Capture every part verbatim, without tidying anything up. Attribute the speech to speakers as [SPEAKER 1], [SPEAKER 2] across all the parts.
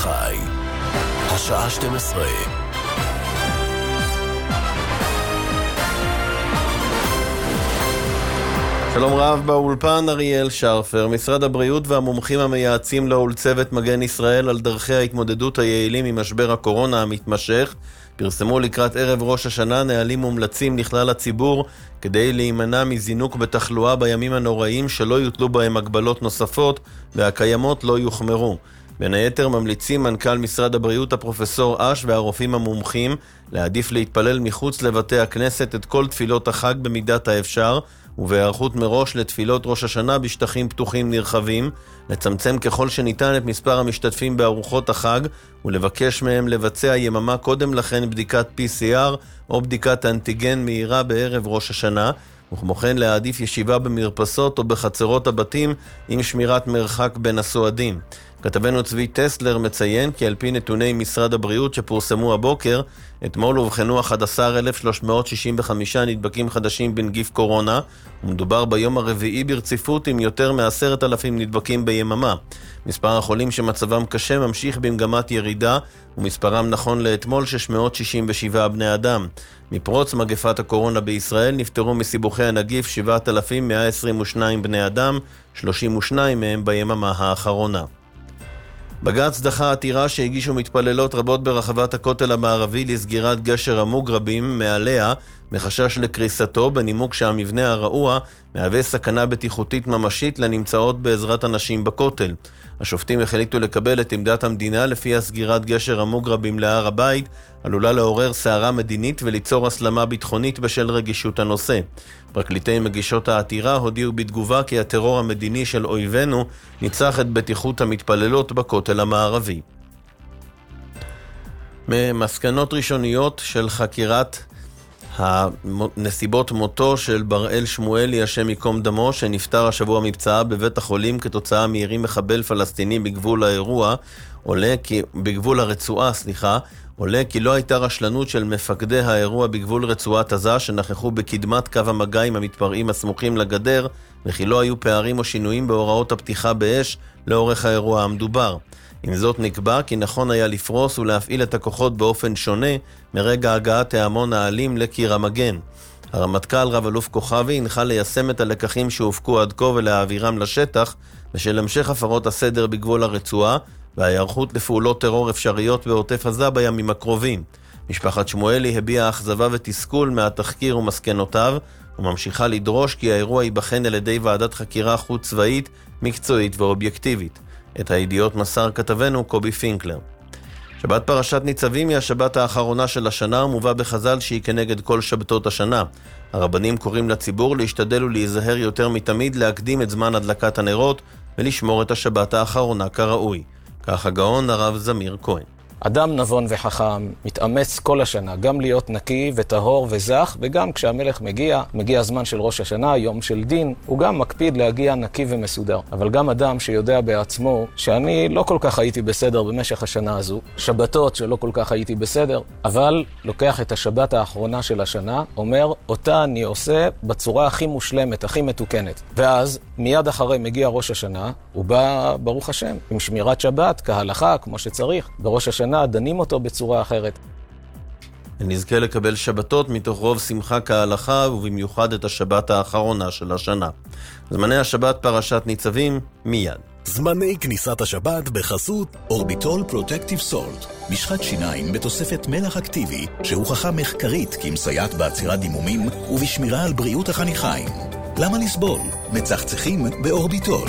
[SPEAKER 1] החי, השעה שתים עשרה.
[SPEAKER 2] שלום רב, באולפן אריאל שרפר. משרד הבריאות והמומחים המייעצים לו ולצוות מגן ישראל על דרכי ההתמודדות היעילים עם משבר הקורונה המתמשך פרסמו לקראת ערב ראש השנה נהלים מומלצים לכלל הציבור כדי להימנע מזינוק בתחלואה בימים הנוראים שלא יוטלו בהם הגבלות נוספות והקיימות לא יוחמרו. בין היתר ממליצים מנכ"ל משרד הבריאות הפרופסור אש והרופאים המומחים להעדיף להתפלל מחוץ לבתי הכנסת את כל תפילות החג במידת האפשר ובהיערכות מראש לתפילות ראש השנה בשטחים פתוחים נרחבים, לצמצם ככל שניתן את מספר המשתתפים בארוחות החג ולבקש מהם לבצע יממה קודם לכן בדיקת פי סי אר או בדיקת אנטיגן מהירה בערב ראש השנה, וכמו כן להעדיף ישיבה במרפסות או בחצרות הבתים עם שמירת מרחק בין הסועדים. כתבנו צבי טסלר מציין כי על פי נתוני משרד הבריאות שפורסמו הבוקר, אתמול הובחנו אחד עשר אלף שלוש מאות שישים וחמישה נדבקים חדשים בנגיף קורונה, ומדובר ביום הרביעי ברציפות עם יותר מ-עשרת אלפים נדבקים ביממה. מספר החולים שמצבם קשה ממשיך במגמת ירידה, ומספרם נכון לאתמול שש מאות שישים ושבעה בני אדם. מפרוץ מגפת הקורונה בישראל נפטרו מסיבוכי הנגיף שבעת אלפים מאה עשרים ושניים בני אדם, שלושים ושניים מהם ביממה האחרונה. בג"ץ דחה עתירה שהגישו מתפללות רבות ברחבת הכותל המערבי לסגירת גשר המוגרבים מעליה מחשש לקריסתו בנימוק שהמבנה הרעוע מהווה סכנה בטיחותית ממשית לנמצאות בעזרת אנשים בכותל. השופטים החליטו לקבל את עמדת המדינה לפי הסגירת גשר המוגרבים להר הבית עלולה לעורר סערה מדינית וליצור הסלמה ביטחונית בשל רגישות הנושא. פרקליטי מגישות העתירה הודיעו בתגובה כי הטרור המדיני של אויבינו ניצח את בטיחות המתפללות בכותל המערבי. ממסקנות ראשוניות של חקירת הנסיבות מותו של בראל שמואלי השם יקום דמו שנפטר השבוע מפצעה בבית החולים כתוצאה מירי מחבל פלסטיני בגבול האירוע עולה כי בגבול הרצועה סליחה עולה כי לא הייתה רשלנות של מפקדי האירוע בגבול רצועת עזה שנכחו בקדמת קו המגע עם המתפרעים הסמוכים לגדר וכי לא היו פערים או שינויים בהוראות הפתיחה באש לאורך האירוע המדובר. עם זאת נקבע כי נכון היה לפרוס ולהפעיל את הכוחות באופן שונה מרגע הגעת ההמון האלים לקיר המגן. הרמטכ"ל רב אלוף כוכבי הנחה ליישם את הלקחים שהופקו עד כה ולהעבירם לשטח בשל המשך הפרות הסדר בגבול הרצועה וההיערכות לפעולות טרור אפשריות בעוטף עזה בימים הקרובים. משפחת שמואלי הביעה אכזבה ותסכול מהתחקיר ומסקנותיו וממשיכה לדרוש כי האירוע ייבחן על ידי ועדת חקירה חוץ צבאית, מקצועית ואובייקטיבית. את הידיעות מסר כתבנו קובי פינקלר. שבת פרשת ניצבים היא השבת האחרונה של השנה ומובא בחז"ל שהיא כנגד כל שבתות השנה. הרבנים קוראים לציבור להשתדל ולהיזהר יותר מתמיד להקדים את זמן הדלקת הנרות ולשמור את השבת האחרונה כראוי. כך הגאון הרב זמיר כהן.
[SPEAKER 3] אדם נבון וחכם מתאמץ כל השנה גם להיות נקי וטהור וזך, וגם כשהמלך מגיע, מגיע הזמן של ראש השנה, יום של דין, הוא גם מקפיד להגיע נקי ומסודר. אבל גם אדם שיודע בעצמו שאני לא כל כך הייתי בסדר במשך השנה הזו, שבתות שלא כל כך הייתי בסדר, אבל לוקח את השבת האחרונה של השנה, אומר אותה אני עושה בצורה הכי מושלמת, הכי מתוקנת. ואז מיד אחרי מגיע ראש השנה, הוא בא ברוך השם עם שמירת שבת כהלכה כמו שצריך. בראש השנה דנים אותו בצורה אחרת.
[SPEAKER 2] נזכה לקבל שבתות מתוך רוב שמחה כהלכה ובמיוחד את השבת האחרונה של השנה. זמני השבת פרשת ניצבים מיד.
[SPEAKER 1] זמני כניסת השבת בחסות אורביטול פרוטקטיב סולט, משחת שיניים בתוספת מלח אקטיבי שהוכחה מחקרית כמסייעת בעצירת דימומים ובשמירה על בריאות החניכיים. למה לסבול? מצחצחים באורביטול.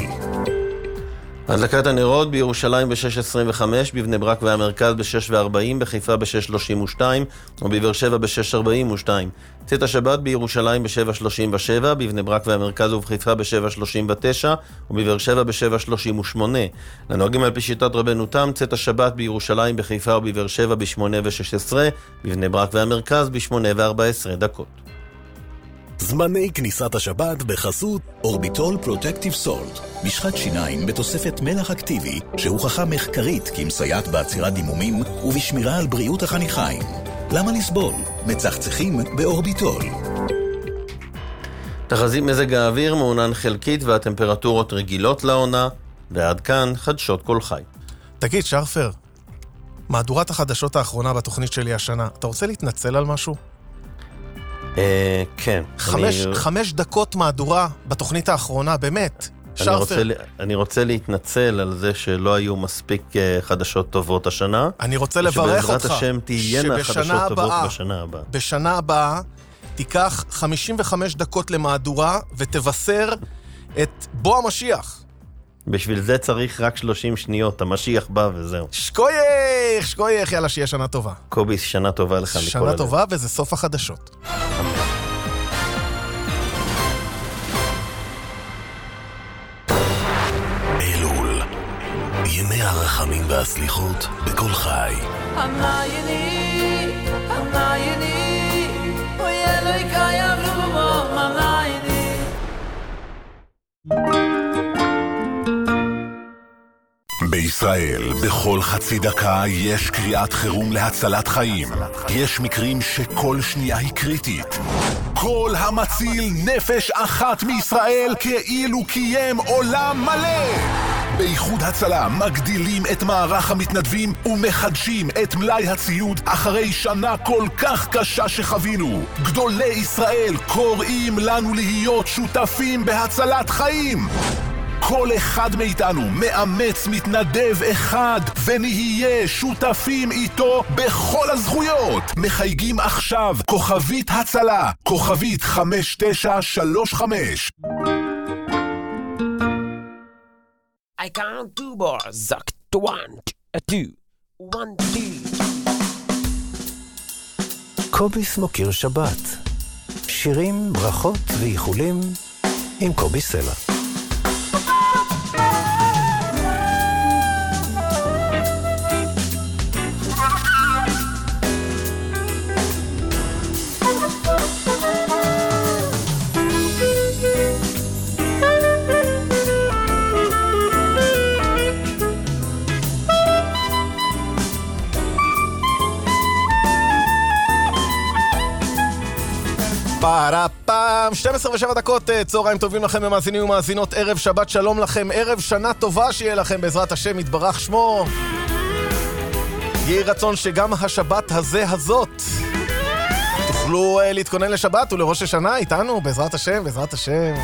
[SPEAKER 2] הדלקת הנרות בירושלים ב-שש עשרים וחמש, בבני ברק והמרכז ב-שש וארבעים, בחיפה ב-שש שלושים ושתיים ובבאר שבע ב-שש ארבעים ושתיים. צאת השבת בירושלים ב-שבע שלושים ושבע, בבני ברק והמרכז ובחיפה ב-שבע שלושים ותשע ובבאר שבע ב-שבע שלושים ושמונה. לנוהגים על פי שיטת רבנו תם, צאת השבת בירושלים בחיפה ובבאר שבע ב-שמונה ושש עשרה, בבני ברק והמרכז ב-שמונה וארבע עשרה דקות.
[SPEAKER 1] זמני כניסת השבת בחסות אורביטול פרוטקטיב סולט, משחת שיניים בתוספת מלח אקטיבי שהוכחה מחקרית כמסייעת בעצירת דימומים ובשמירה על בריאות החניכיים. למה לסבול? מצחצחים באורביטול.
[SPEAKER 2] תחזית מזג האוויר מעונן חלקית והטמפרטורות רגילות לעונה, ועד כאן חדשות כל חי.
[SPEAKER 4] תגיד שרפר, מהדורת החדשות האחרונה בתוכנית שלי השנה. אתה רוצה להתנצל על משהו?
[SPEAKER 2] אה, כן.
[SPEAKER 4] חמש, אני... חמש דקות מהדורה בתוכנית האחרונה, באמת.
[SPEAKER 2] אני רוצה, אני רוצה להתנצל על זה שלא היו מספיק חדשות טובות השנה.
[SPEAKER 4] אני רוצה לברך אותך.
[SPEAKER 2] שבעזרת השם תהיינה חדשות טובות בשנה הבאה.
[SPEAKER 4] בשנה הבאה תיקח חמישים וחמש דקות למהדורה ותבשר את בוא המשיח.
[SPEAKER 2] בשביל זה צריך רק שלושים שניות, המשיח בא וזהו.
[SPEAKER 4] שקוייך, שקוייך, יאללה, שיהיה שנה טובה.
[SPEAKER 2] קובי, שנה טובה לך מכל
[SPEAKER 4] שנה טובה, וזה סוף החדשות.
[SPEAKER 1] אלול, ימי הרחמים והסליחות בכל חי.
[SPEAKER 5] המייני, המייני, אוי אלוהי קיים רובו, המייני.
[SPEAKER 1] בישראל, בכל חצי דקה יש קריאת חירום להצלת חיים. יש מקרים שכל שנייה היא קריטית. כל המציל נפש אחת מישראל כאילו קיים עולם מלא. באיחוד הצלה מגדילים את מערך המתנדבים ומחדשים את מלאי הציוד אחרי שנה כל כך קשה שחווינו. גדולי ישראל קוראים לנו להיות שותפים בהצלת חיים. כל אחד מאיתנו מאמץ מתנדב אחד ונהיה שותפים איתו בכל הזכויות. מחייגים עכשיו כוכבית הצלה, כוכבית חמש תשע שלוש חמש.
[SPEAKER 6] I count two bars, zack, one, two, one, two.
[SPEAKER 7] קוביס מוקיר שבת. שירים, ברכות ואיחולים עם קובי סלע.
[SPEAKER 4] פרה פעם, שתים עשרה ושבע דקות, צהריים טובים לכם ומאזינים ומאזינות, ערב שבת שלום לכם, ערב שנה טובה שיהיה לכם בעזרת השם, יתברך שמו. יהי רצון שגם השבת הזה הזאת תוכלו uh, להתכונן לשבת ולראש השנה איתנו, בעזרת השם, בעזרת השם.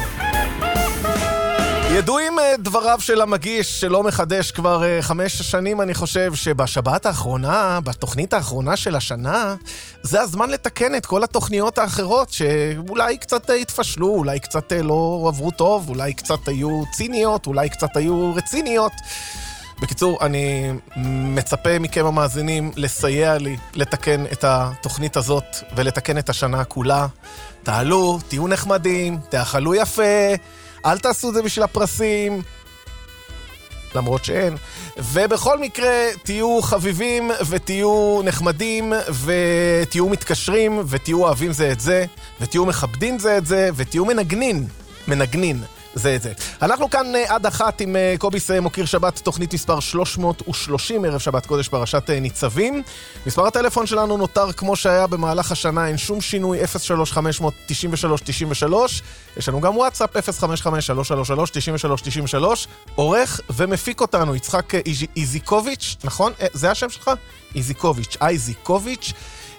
[SPEAKER 4] ידועים uh, דבריו של המגיש שלא מחדש כבר uh, חמש שנים, אני חושב שבשבת האחרונה, בתוכנית האחרונה של השנה, זה הזמן לתקן את כל התוכניות האחרות שאולי קצת התפשלו, אולי קצת לא עברו טוב, אולי קצת היו ציניות, אולי קצת היו רציניות. בקיצור, אני מצפה מכם המאזינים לסייע לי לתקן את התוכנית הזאת ולתקן את השנה כולה. תעלו, תהיו נחמדים, תאכלו יפה, אל תעשו את זה בשביל הפרסים, למרות שאין. ובכל מקרה, תהיו חביבים ותהיו נחמדים ותהיו מתקשרים ותהיו אוהבים זה את זה ותהיו מכבדים זה את זה ותהיו מנגנין, מנגנין זה את זה. אנחנו כאן עד אחת עם קוביס מוקיר שבת, תוכנית מספר שלוש מאות ושלושים, ערב שבת קודש פרשת ניצבים. מספר הטלפון שלנו נותר כמו שהיה במהלך השנה, אין שום שינוי, אפס שלוש חמש תשע שלוש תשע שלוש. יש לנו גם וואטסאפ, אפס חמש חמש שלוש שלוש שלוש תשע שלוש תשע שלוש. עורך ומפיק אותנו יצחק איזיקוביץ', נכון? זה השם שלך? איזיקוביץ', איזיקוביץ'.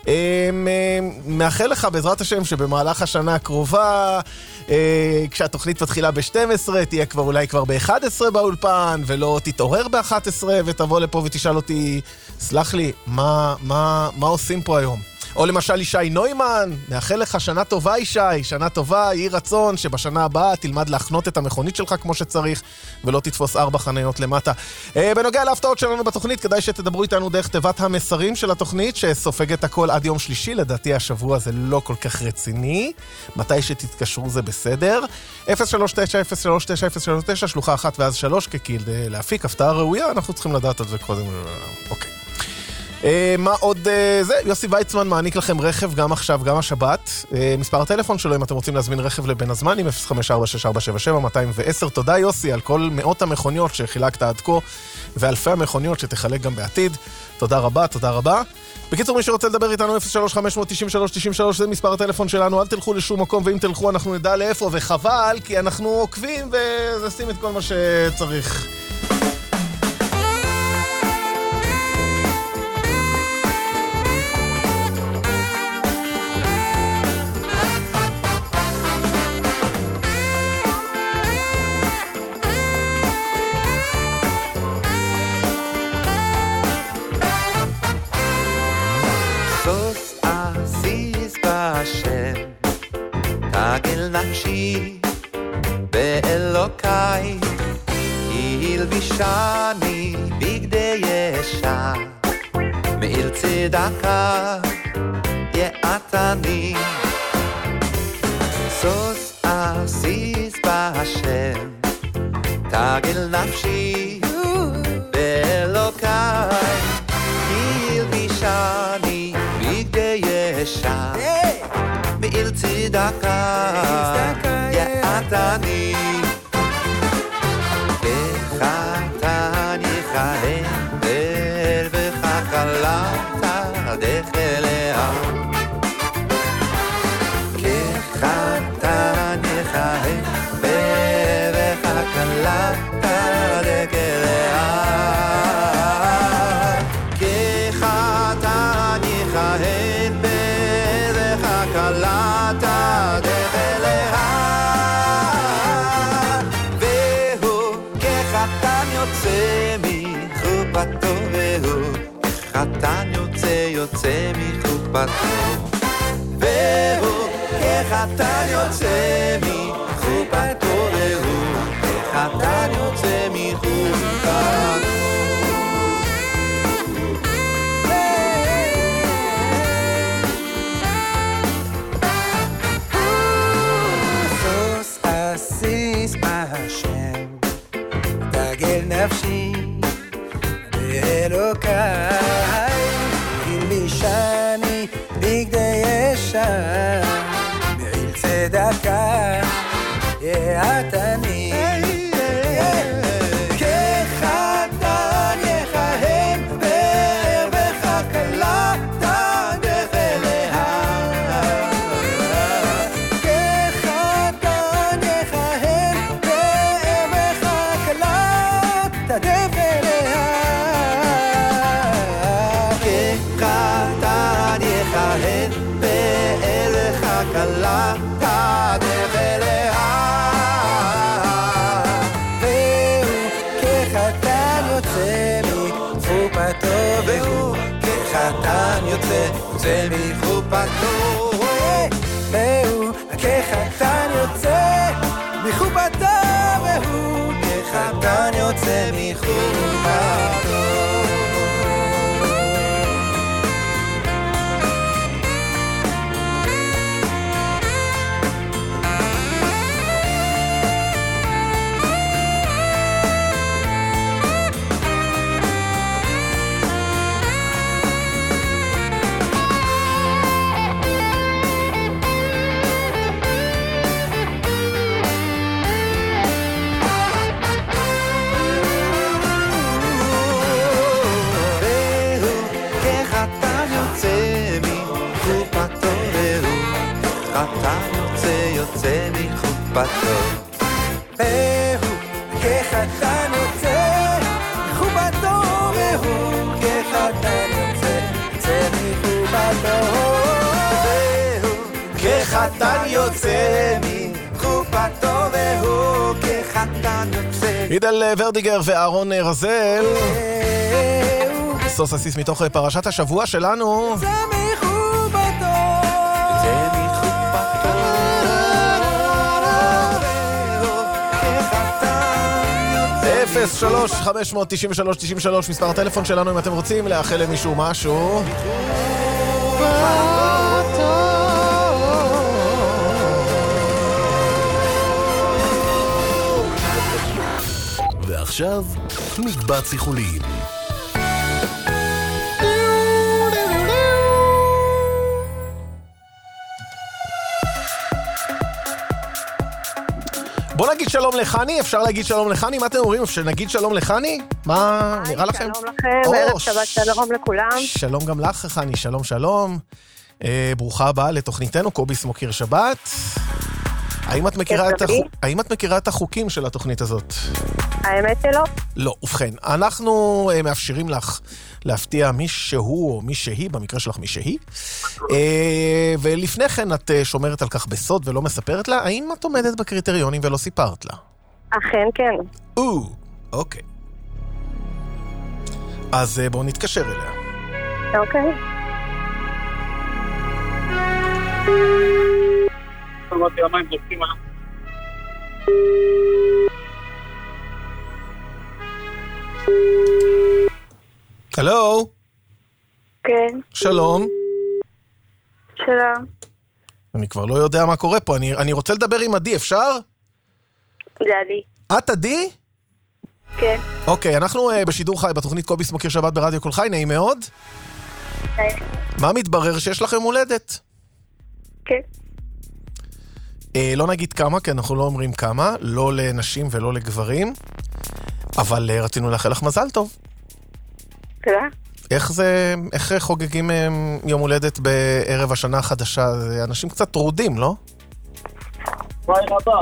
[SPEAKER 4] מאחל לך בעזרת השם שבמהלך השנה הקרובה, כשהתוכנית מתחילה ב-שתים עשרה, תהיה כבר אולי כבר ב-אחת עשרה באולפן, ולא תתעורר ב-אחת עשרה ותבוא לפה ותשאל אותי, סלח לי, מה, מה, מה עושים פה היום? או למשל ישי נוימן, מאחל לך שנה טובה ישי, שנה טובה, יהי רצון שבשנה הבאה תלמד להכנות את המכונית שלך כמו שצריך, ולא תתפוס ארבע חניות למטה. אה, בנוגע להפתעות שלנו בתוכנית, כדאי שתדברו איתנו דרך תיבת המסרים של התוכנית, שסופגת הכל עד יום שלישי, לדעתי השבוע זה לא כל כך רציני, מתי שתתקשרו זה בסדר. אפס שלוש תשע אפס שלוש תשע אפס שלוש תשע, שלוחה אחת ואז שלוש, כדי להפיק הפתעה ראויה, אנחנו צריכים לדעת על זה קודם. אוקיי. Uh, מה עוד uh, זה? יוסי ויצמן מעניק לכם רכב גם עכשיו, גם השבת. Uh, מספר הטלפון שלו, אם אתם רוצים להזמין רכב לבין הזמנים, אפס חמש ארבע שש ארבע שבע שבע מאתיים ועשר. תודה יוסי על כל מאות המכוניות שחילקת עד כה, ואלפי המכוניות שתחלק גם בעתיד. תודה רבה, תודה רבה. בקיצור, מי שרוצה לדבר איתנו, אפס שלוש חמש תשע שלוש תשע שלוש, זה מספר הטלפון שלנו, אל תלכו לשום מקום, ואם תלכו אנחנו נדע לאיפה, וחבל, כי אנחנו עוקבים ועושים את כל מה שצריך.
[SPEAKER 8] נפשי באלוקיי, היא הלבישני בגדי ישע, מעיל צדקה יעתני. סוס אסיס בהשם, תגל נפשי באלוקיי, היא הלבישני בגדי ישע, מעיל צדקה יעתני. כחתן יכהן וככלה תהדך אליה, כחתן יכהן וככלה תהדך אליה, כחתן יכהן וככלה תהדך אליה, והוא כחתן יוצא מחופתו, והוא כחתן יוצא יוצא מחופתו, והוא כחתן יוצא מחופתו, והוא כחתן יוצא מחופתו. סוס אסיס בהשם, תגל נפשי באלוקיי, הלבישני בגדי ישע, מעיל צדקה יעתני. כחתן יכהן וככלה תהדך אליה, כחתן יכהן וככלה תהדך אליה, כחתן יכהן וככלה תהדך אליה, והוא כחתן יוצא מחופתו, והוא כחתן יוצא יוצא מחופתו, והוא כחתן יוצא מחופתו, והוא כחתן יוצא מחופתו. כחתן יוצא יוצא מחופתו, והוא כחתן יוצא מחופתו, והוא כחתן יוצא יוצא מחופתו, והוא כחתן יוצא מחופתו, והוא כחתן יוצא.
[SPEAKER 4] הידל ורדיגר ואהרון רזל, סוס אסיס מתוך פרשת השבוע שלנו.
[SPEAKER 8] זה מחופתו, זה מחופתו,
[SPEAKER 4] אפס שלוש חמש תשע שלוש תשע שלוש מספר הטלפון שלנו אם אתם רוצים לאחל למישהו משהו.
[SPEAKER 1] ועכשיו מקבץ איחולים.
[SPEAKER 4] בוא נגיד שלום לחני, אפשר להגיד שלום לחני? מה אתם אומרים? שנגיד שלום לחני? מה נראה לכם?
[SPEAKER 9] שלום לכם, ערב שבת שלום לכולם.
[SPEAKER 4] שלום גם לך חני, שלום שלום. אה, ברוכה הבאה לתוכניתנו, קוביס מוקיר שבת. האם את מכירה את, החוק... האם את מכירה את החוקים של התוכנית הזאת?
[SPEAKER 9] האמת שלא.
[SPEAKER 4] לא, ובכן, אנחנו אה, מאפשרים לך להפתיע מי שהוא או מי שהיא, במקרה שלך מי שהיא, אה, ולפני כן את אה, שומרת על כך בסוד ולא מספרת לה, האם את עומדת בקריטריונים ולא סיפרת לה?
[SPEAKER 9] אכן כן.
[SPEAKER 4] או, אוקיי. אז אה, בואו נתקשר אליה.
[SPEAKER 9] אוקיי.
[SPEAKER 10] אמרתי, המים זורקים עליו.
[SPEAKER 4] הלו?
[SPEAKER 9] כן.
[SPEAKER 4] שלום.
[SPEAKER 9] שלום.
[SPEAKER 4] אני כבר לא יודע מה קורה פה, אני, אני רוצה לדבר עם עדי, אפשר?
[SPEAKER 9] זה עדי.
[SPEAKER 4] את עדי?
[SPEAKER 9] כן.
[SPEAKER 4] אוקיי, אנחנו uh, בשידור חי בתוכנית קובי סמוקר שבת ברדיו כל חי, נעים מאוד.
[SPEAKER 9] היי.
[SPEAKER 4] מה מתברר שיש לכם הולדת?
[SPEAKER 9] כן.
[SPEAKER 4] אה, לא נגיד כמה, כי אנחנו לא אומרים כמה, לא לנשים ולא לגברים, אבל אה, רצינו לאחל לך מזל טוב.
[SPEAKER 9] תודה.
[SPEAKER 4] איך זה, איך חוגגים אה, יום הולדת בערב השנה החדשה? זה אנשים קצת טרודים, לא?
[SPEAKER 10] ביי רבה.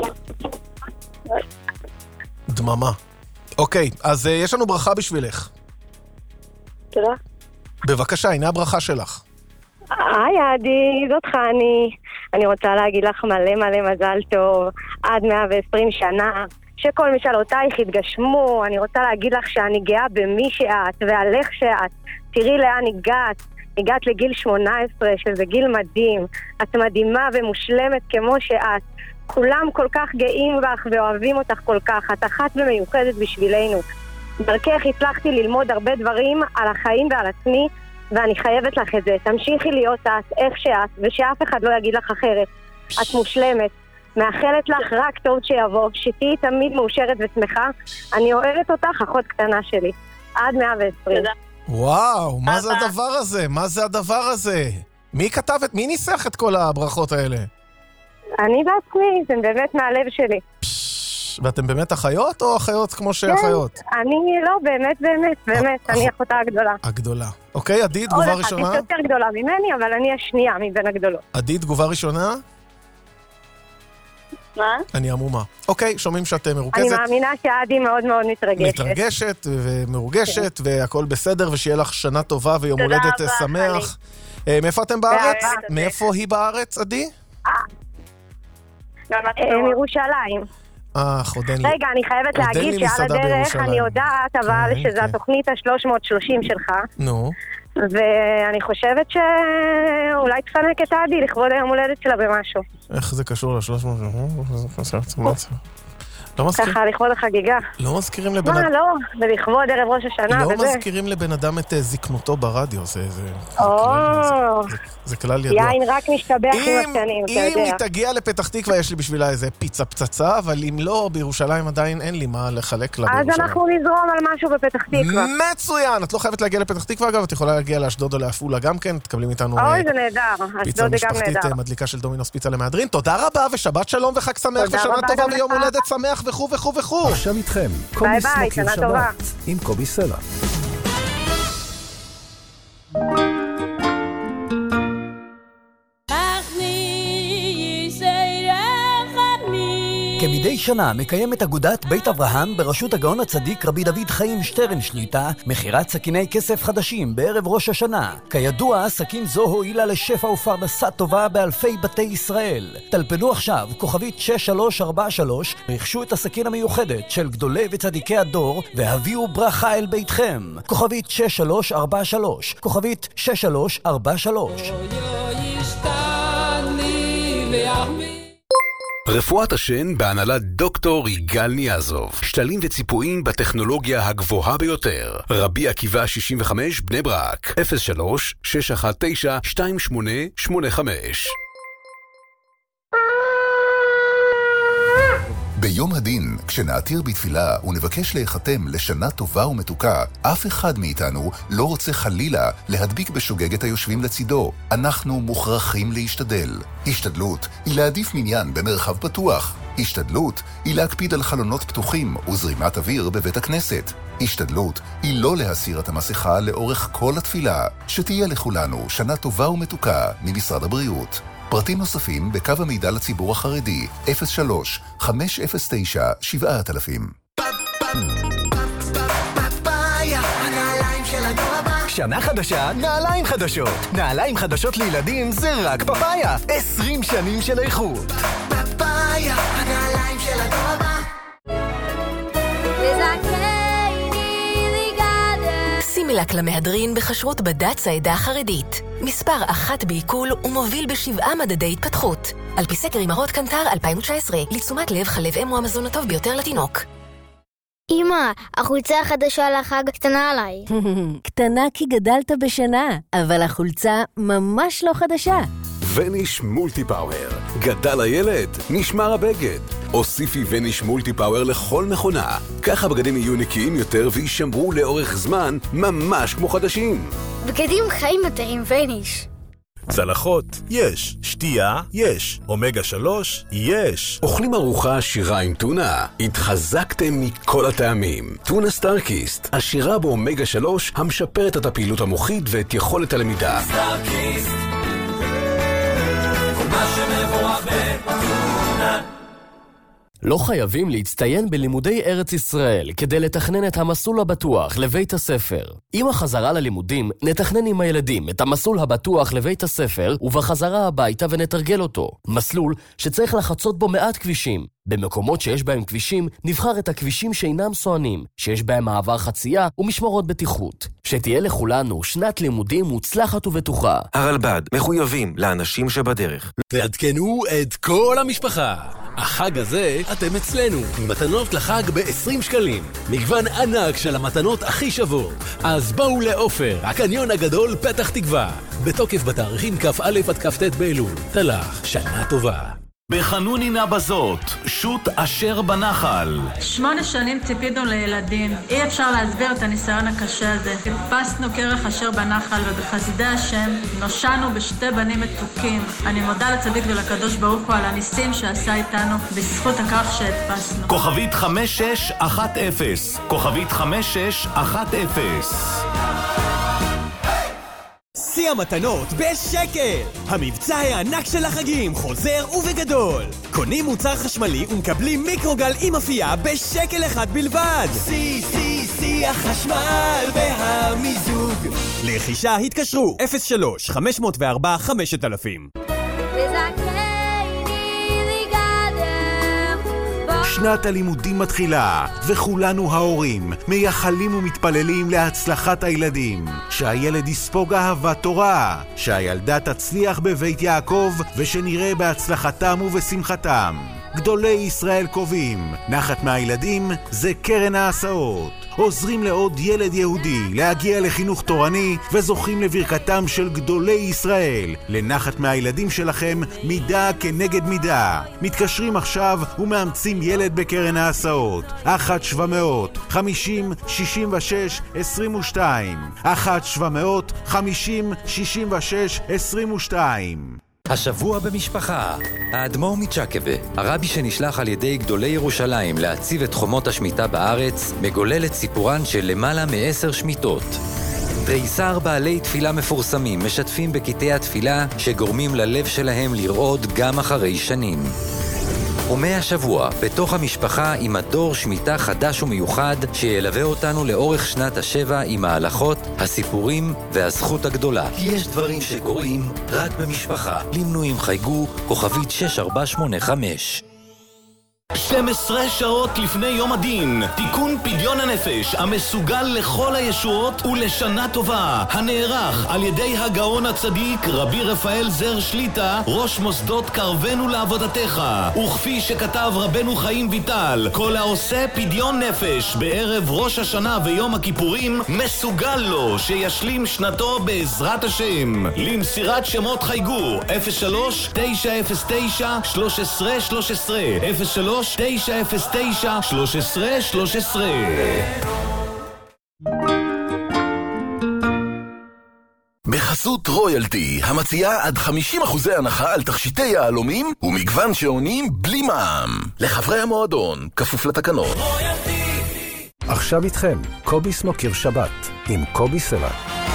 [SPEAKER 4] דממה. אוקיי, אז אה, יש לנו ברכה בשבילך.
[SPEAKER 9] תודה.
[SPEAKER 4] בבקשה, הנה הברכה שלך.
[SPEAKER 9] היי עדי, זאת חני. אני רוצה להגיד לך מלא מלא מזל טוב, עד מאה ועשרים שנה, שכל משאלותייך יתגשמו. אני רוצה להגיד לך שאני גאה במי שאת ועל איך שאת. תראי לאן הגעת, הגעת לגיל שמונה עשרה, שזה גיל מדהים. את מדהימה ומושלמת כמו שאת. כולם כל כך גאים בך ואוהבים אותך כל כך. את אחת ומיוחדת בשבילנו. דרכך הצלחתי ללמוד הרבה דברים על החיים ועל עצמי, ואני חייבת לך את זה. תמשיכי להיות את, איך שאת, ושאף אחד לא יגיד לך אחרת. את מושלמת. מאחלת לך רק טוב שיבוא, שתהיי תמיד מאושרת ושמחה. אני אוהבת אותך, אחות קטנה שלי. עד מאה ועשרים.
[SPEAKER 4] וואו, מה זה הדבר הזה? מה זה הדבר הזה? מי כתב את, מי ניסח את כל הברכות האלה?
[SPEAKER 9] אני בעצמי, זה באמת מהלב שלי.
[SPEAKER 4] ואתם באמת אחיות או אחיות כמו שאחיות?
[SPEAKER 9] כן, אני לא, באמת, באמת, באמת, אני אחותה הגדולה.
[SPEAKER 4] הגדולה. אוקיי, עדי, תגובה ראשונה?
[SPEAKER 9] עוד אחת, יותר גדולה ממני, אבל אני השנייה מבין הגדולות.
[SPEAKER 4] עדי, תגובה ראשונה?
[SPEAKER 9] מה?
[SPEAKER 4] אני עמומה. אוקיי, שומעים שאת מרוגזת.
[SPEAKER 9] אני מאמינה שעדי מאוד מאוד מתרגשת.
[SPEAKER 4] מתרגשת ומרוגשת, והכל בסדר, ושיהיה לך שנה טובה ויום הולדת שמח. מאיפה אתם בארץ? מאיפה היא בארץ, עדי?
[SPEAKER 9] מירושלים.
[SPEAKER 4] אה, חודני.
[SPEAKER 9] רגע, אני חייבת להגיד שעל הדרך אני יודעת, אבל שזו התוכנית ה-שלוש מאות שלושים שלך.
[SPEAKER 4] נו.
[SPEAKER 9] ואני חושבת שאולי תפנק את עדי לכבוד היום הולדת שלה במשהו.
[SPEAKER 4] איך זה קשור ל-שלוש מאות? לא מזכיר...
[SPEAKER 9] ככה, לכבוד החגיגה.
[SPEAKER 4] לא מזכירים לבן...
[SPEAKER 9] מה, לא? ולכבוד ערב ראש השנה
[SPEAKER 4] לא
[SPEAKER 9] וזה.
[SPEAKER 4] לא מזכירים לבן אדם את זקנותו ברדיו, זה... זה כלל ידוע.
[SPEAKER 9] יין רק משתבח עם השנים, אתה יודע.
[SPEAKER 4] אם היא תגיע לפתח תקווה, יש לי בשבילה איזה פיצה פצצה, אבל אם לא, בירושלים עדיין אין לי מה לחלק לה בירושלים.
[SPEAKER 9] אז אנחנו נזרום על משהו בפתח תקווה.
[SPEAKER 4] מצוין! את לא חייבת להגיע לפתח תקווה, אגב, את יכולה להגיע לאשדוד או לעפולה גם כן, תקבלים איתנו
[SPEAKER 9] אוי, זה נהדר.
[SPEAKER 4] פיצה משפחתית מדליקה של דומינוס פיצה למהדרין. תודה רבה ושבת שלום וחג שמח ושנה טובה ויום הולדת שמח וכו' וכו' וכו'.
[SPEAKER 7] עכשיו איתכם, קובי סמוקר שבת עם קובי סלע.
[SPEAKER 11] כמדי שנה מקיימת אגודת בית אברהם בראשות הגאון הצדיק רבי דוד חיים שטרן שליטה מכירת סכיני כסף חדשים בערב ראש השנה. כידוע, סכין זו הועילה לשפע ופרנסה טובה באלפי בתי ישראל. טלפנו עכשיו כוכבית שש שלוש ארבע שלוש, רכשו את הסכין המיוחדת של גדולי וצדיקי הדור והביאו ברכה אל ביתכם. כוכבית שש שלוש ארבע שלוש, כוכבית שש שלוש ארבע שלוש.
[SPEAKER 12] רפואת השן בהנהלת דוקטור יגאל ניאזוב. שתלים וציפויים בטכנולוגיה הגבוהה ביותר. רבי עקיבא שישים וחמש בני ברק. אפס שלוש שש אחת תשע שתיים שמונה שמונה חמש.
[SPEAKER 1] ביום הדין, כשנעתיר בתפילה ונבקש להיחתם לשנה טובה ומתוקה, אף אחד מאיתנו לא רוצה חלילה להדביק בשוגג את היושבים לצידו. אנחנו מוכרחים להשתדל. השתדלות היא להעדיף מניין במרחב פתוח. השתדלות היא להקפיד על חלונות פתוחים וזרימת אוויר בבית הכנסת. השתדלות היא לא להסיר את המסכה לאורך כל התפילה. שתהיה לכולנו שנה טובה ומתוקה ממשרד הבריאות. פרטים נוספים בקו המידע לציבור החרדי אפס שלוש חמש אפס תשע שבע אלפים.
[SPEAKER 13] שנה חדשה, נעליים חדשות. נעליים חדשות לילדים זה רק פפאיה. עשרים שנים של איכות.
[SPEAKER 8] פפאיה, הנעליים של הדור הבא.
[SPEAKER 14] ירמילק למהדרין בכשרות בד"ץ העדה החרדית. מספר אחת בעיכול ומוביל בשבעה מדדי התפתחות. על פי סקר אמהות קנטר אלפיים תשע עשרה, לתשומת לב חלב אם הוא המזון הטוב ביותר לתינוק.
[SPEAKER 15] אמא, החולצה החדשה לחג קטנה עליי.
[SPEAKER 16] קטנה כי גדלת בשנה, אבל החולצה ממש לא חדשה.
[SPEAKER 12] וניש מולטי פאוור. גדל הילד, נשמר הבגד. הוסיפי וניש מולטי פאוור לכל מכונה. כך הבגדים יהיו נקיים יותר וישמרו לאורך זמן, ממש כמו חדשים.
[SPEAKER 15] בגדים חיים יותר עם וניש.
[SPEAKER 17] צלחות, יש. שתייה, יש. אומגה שלוש, יש.
[SPEAKER 12] אוכלים ארוחה עשירה עם טונה. התחזקתם מכל הטעמים. טונה סטארקיסט, עשירה באומגה שלוש, המשפרת את הפעילות המוחית ואת יכולת הלמידה.
[SPEAKER 5] סטארקיסט, מה שמבורך בטונה.
[SPEAKER 18] לא חייבים להצטיין בלימודי ארץ ישראל כדי לתכנן את המסלול הבטוח לבית הספר. עם החזרה ללימודים, נתכנן עם הילדים את המסלול הבטוח לבית הספר ובחזרה הביתה ונתרגל אותו. מסלול שצריך לחצות בו מעט כבישים. במקומות שיש בהם כבישים, נבחר את הכבישים שאינם סוענים, שיש בהם מעבר חצייה ומשמרות בטיחות. שתהיה לכולנו שנת לימודים מוצלחת ובטוחה.
[SPEAKER 19] הרלב"ד מחויבים לאנשים שבדרך.
[SPEAKER 20] תעדכנו את כל המשפחה. החג הזה אתם אצלנו, מתנות לחג ב-עשרים שקלים. מגוון ענק של המתנות הכי שוות. אז בואו לאופר, הקניון הגדול פתח תקווה. בתוקף בתאריכים כ"א עד כ"ט באלול. תלך, שנה טובה.
[SPEAKER 21] בחנונינה בזאת, שוט אשר בנחל.
[SPEAKER 22] שמונה שנים ציפינו לילדים. אי אפשר להסביר את הניסיון הקשה הזה. חיפשנו כרך אשר בנחל, ובחסדי השם נושענו בשתי בנים מתוקים. אני מודה לצדיק ולקדוש ברוך הוא על הניסים שעשה איתנו בזכות הכרך שהדפסנו.
[SPEAKER 21] כוכבית חמש שש אחת אפס. כוכבית חמש שש אחת אפס.
[SPEAKER 23] שיא המתנות בשקל! המבצע הענק של החגים חוזר ובגדול! קונים מוצר חשמלי ומקבלים מיקרוגל עם אפייה בשקל אחד בלבד!
[SPEAKER 24] שיא, שיא, שיא החשמל והמיזוג!
[SPEAKER 23] לרכישה התקשרו אפס שלוש חמש אפס ארבע חמשת אלפים.
[SPEAKER 25] שנת הלימודים מתחילה, וכולנו ההורים מייחלים ומתפללים להצלחת הילדים. שהילד יספוג אהבת תורה, שהילדה תצליח בבית יעקב, ושנראה בהצלחתם ובשמחתם. גדולי ישראל קובעים, נחת מהילדים זה קרן ההסעות. עוזרים לעוד ילד יהודי להגיע לחינוך תורני וזוכים לברכתם של גדולי ישראל. לנחת מהילדים שלכם מידה כנגד מידה. מתקשרים עכשיו ומאמצים ילד בקרן ההסעות. אחת שבע מאות חמישים שישים ושש עשרים ושתיים אחת שבע מאות חמישים שישים ושש עשרים ושתיים.
[SPEAKER 26] השבוע במשפחה, האדמו"ר מצ'קווה, הרבי שנשלח על ידי גדולי ירושלים להציב את חומות השמיטה בארץ, מגולל את סיפורן של למעלה מעשר שמיטות. תריסר בעלי תפילה מפורסמים משתפים בקטעי התפילה שגורמים ללב שלהם לרעוד גם אחרי שנים. ומהשבוע, בתוך המשפחה עם הדור שמיטה חדש ומיוחד שילווה אותנו לאורך שנת השבע עם ההלכות, הסיפורים והזכות הגדולה. כי יש דברים שקורים רק במשפחה. למנויים חייגו כוכבית שש ארבע שמונה חמש.
[SPEAKER 21] שתים עשרה שעות לפני יום הדין, תיקון פדיון הנפש המסוגל לכל הישועות ולשנה טובה, הנערך על ידי הגאון הצדיק רבי רפאל זר שליטה, ראש מוסדות קרבנו לעבודתך. וכפי שכתב רבנו חיים ויטל, כל העושה פדיון נפש בערב ראש השנה ויום הכיפורים, מסוגל לו שישלים שנתו בעזרת השם. למסירת שמות חייגו אפס שלוש תשע אפס תשע שלוש עשרה שלוש עשרה אפס שלוש תשע אפס תשע שלוש עשרה שלוש עשרה.
[SPEAKER 1] בחסות רויאלטי, המציעה עד חמישים אחוזי הנחה על תכשיטי יהלומים ומגוון שעונים בלי מע"מ. לחברי המועדון, כפוף לתקנות.
[SPEAKER 17] עכשיו איתכם, קובי סנוקר שבת, עם קובי סלע.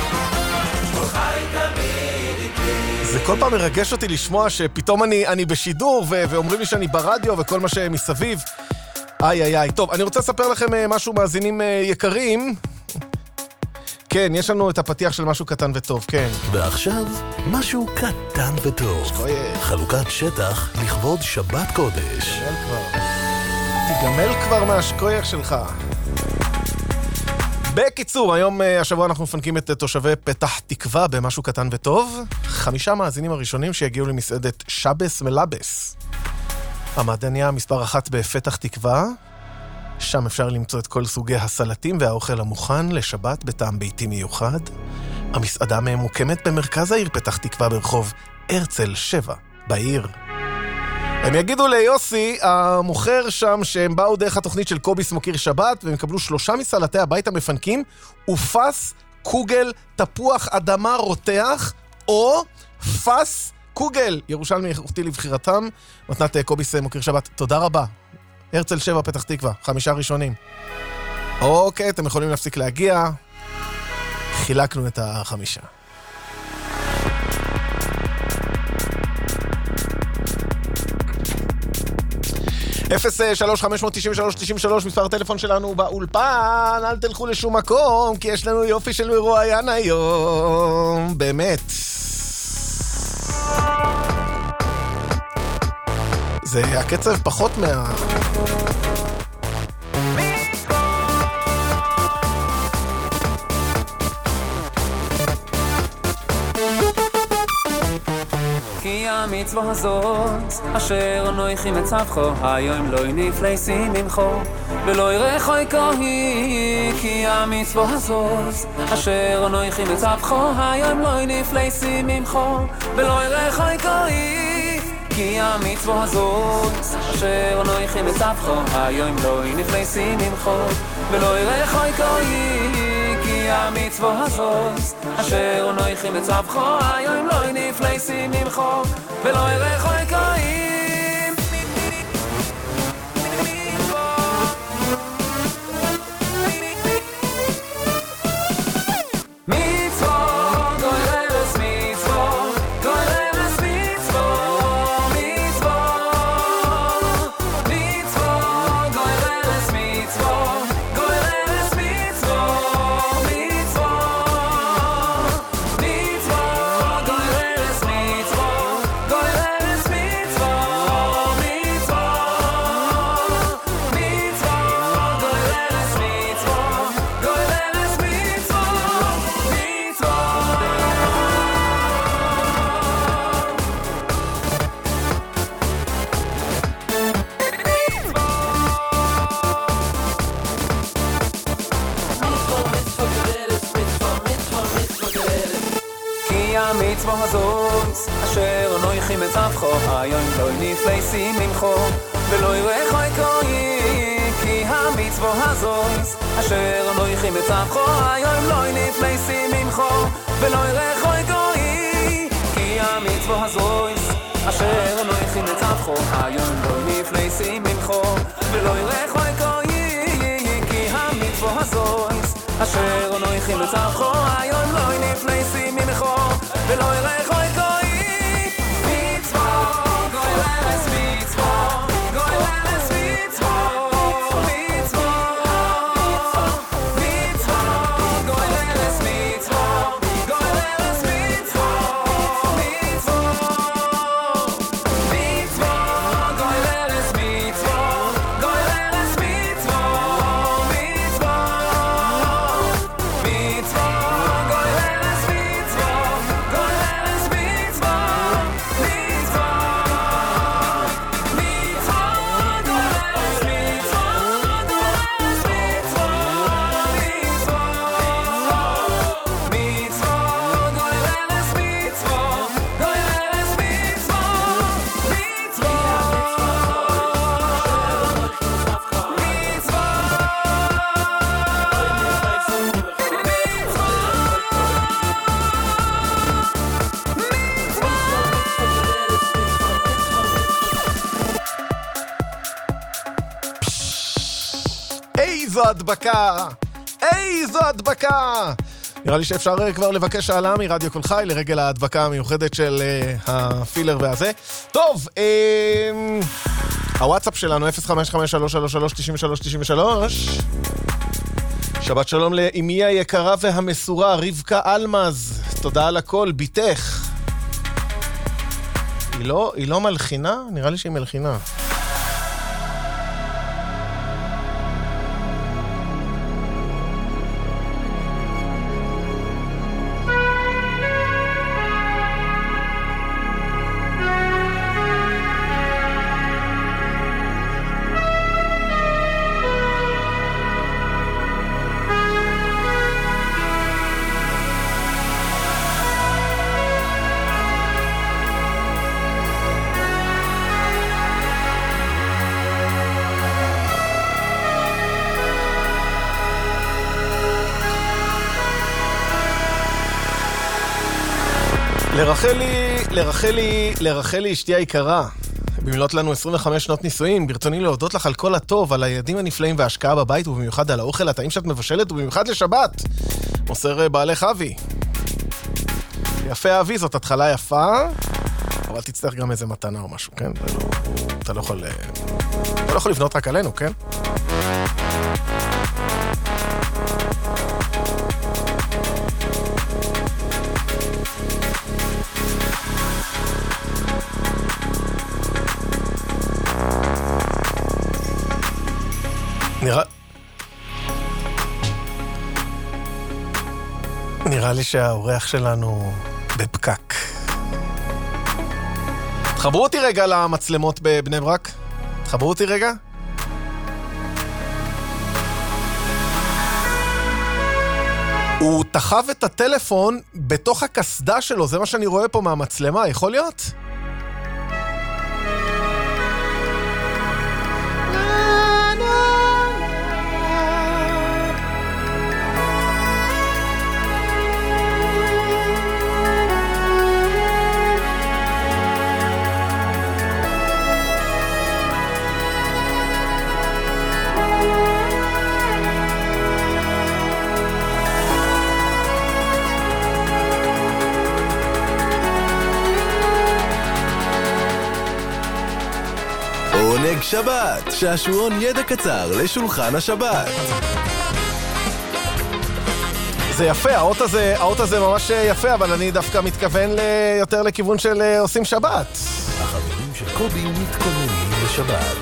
[SPEAKER 4] זה כל פעם מרגש אותי לשמוע שפתאום אני, אני בשידור ו- ואומרים לי שאני ברדיו וכל מה שמסביב. איי איי איי. טוב, אני רוצה לספר לכם משהו, מאזינים יקרים. כן, יש לנו את הפתיח של משהו קטן וטוב, כן.
[SPEAKER 1] ועכשיו, משהו קטן וטוב. שכוייך. חלוקת שטח לכבוד שבת קודש.
[SPEAKER 4] תיגמל כבר. תיגמל כבר מהשכוייך שלך. בקיצור, היום, השבוע אנחנו מפנקים את תושבי פתח תקווה במשהו קטן וטוב. חמישה מאזינים הראשונים שיגיעו למסעדת שבס מלבס. המעדניה מספר אחת בפתח תקווה. שם אפשר למצוא את כל סוגי הסלטים והאוכל המוכן לשבת בטעם ביתי מיוחד. המסעדה ממוקמת במרכז העיר פתח תקווה ברחוב הרצל שבע בעיר. הם יגידו ליוסי, המוכר שם, שהם באו דרך התוכנית של קובי סמוקיר שבת, והם יקבלו שלושה מסלטי הבית המפנקים, ופס קוגל תפוח אדמה רותח, או פס קוגל ירושלמי איכותי לבחירתם. מתנת קובי סמוקיר שבת, תודה רבה. הרצל שבע פתח תקווה, חמישה ראשונים. אוקיי, אתם יכולים להפסיק להגיע. חילקנו את החמישה. אפס שלוש חמש תשע שלוש תשע שלוש מספר הטלפון שלנו באולפן. אל תלכו לשום מקום, כי יש לנו יופי של מרואיין היום. באמת. זה הקצב פחות מה...
[SPEAKER 2] כי המצווה הזאת, אשר נויכים את צווחו, היום לא נפלסי ממחו, ולא ירחו יקוהי. כי המצווה הזאת, אשר נויכים את צווחו, היום לא נפלסי ממחו, ולא ירחו יקוהי. כי המצווה הזאת, אשר נויכים את צווחו, היום לא נפלסי ממחו, ולא ירחו יקוהי. כי המצווה הזאת, אשר נויכים את צווחו, היום לא נפלסים ממחו, ולא ירחו יקוהים. מצווה, גוירס מצווה, גוירס מצווה, מצווה, מצווה, גוירס מצווה, גוירס המצווה הזאת, אשר נויכים את צווחו, היום לא נפלסים ממחו, ולא ירחו יקוהי. כי המצווה הזאת, אשר נויכים את צווחו, היום לא נפלסים ממחו, ולא ירחו יקוהי. כי המצווה הזאת, אשר נויכים את צווחו, היום לא נפלסים ממחו, ולא ירחו יקוהי. כי המצווה הזאת, אשר נויכים את צווחו, היום לא נפלסים ממחו, ולא ירחו יקוהי. מצווה, גוירס מצווה, גוירס מצווה, מצווה, מצווה, גוירס מצווה, גוירס מצווה, מצווה, מצווה, גוירס מצווה, גוירס מצווה,
[SPEAKER 4] איזו הדבקה! איזו הדבקה! נראה לי שאפשר כבר לבקש העלה מרדיו כל חי לרגל ההדבקה המיוחדת של uh, הפילר והזה. טוב, um, הוואטסאפ שלנו אפס חמש חמש שלוש שלוש שלוש תשע שלוש תשע שלוש. שבת שלום לאמי היקרה והמסורה רבקה אלמז. תודה על הכל, ביתך. היא לא, היא לא מלחינה? נראה לי שהיא מלחינה. לרחלי, לרחלי, לרחלי אשתי היקרה, במלאת לנו עשרים וחמש שנות נישואים, ברצוני להודות לך על כל הטוב, על הילדים הנפלאים וההשקעה בבית, ובמיוחד על האוכל הטעים שאת מבשלת, ובמיוחד לשבת. מוסר בעלך אבי. יפה אבי, זאת התחלה יפה, אבל תצטרך גם איזה מתנה או משהו, כן? לא, אתה לא יכול, אתה לא יכול לבנות רק עלינו, כן? נראה... נראה לי שהאורח שלנו בפקק. תחברו אותי רגע למצלמות בבני ברק. תחברו אותי רגע. הוא תחב את הטלפון בתוך הקסדה שלו, זה מה שאני רואה פה מהמצלמה, יכול להיות?
[SPEAKER 23] עונג שבת, שעשועון ידע קצר לשולחן השבת.
[SPEAKER 4] זה יפה, האות הזה, האות הזה ממש יפה, אבל אני דווקא מתכוון יותר לכיוון של עושים שבת.
[SPEAKER 23] החברים של קובי מתכוננים לשבת.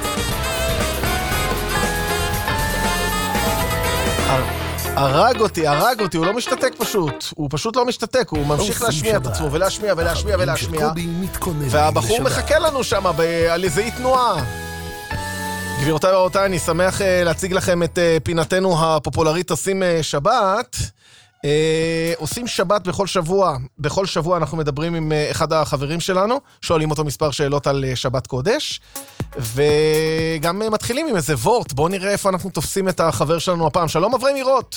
[SPEAKER 4] הרג אותי, הרג אותי, הוא לא משתתק פשוט. הוא פשוט לא משתתק, הוא ממשיך להשמיע את עצמו, ולהשמיע ולהשמיע ולהשמיע. והבחור מחכה לנו שם על איזו תנועה. גבירותיי ורבותיי, אני שמח להציג לכם את פינתנו הפופולרית עושים שבת. עושים שבת בכל שבוע. בכל שבוע אנחנו מדברים עם אחד החברים שלנו, שואלים אותו מספר שאלות על שבת קודש, וגם מתחילים עם איזה וורט. בואו נראה איפה אנחנו תופסים את החבר שלנו הפעם. שלום אברהם מירות.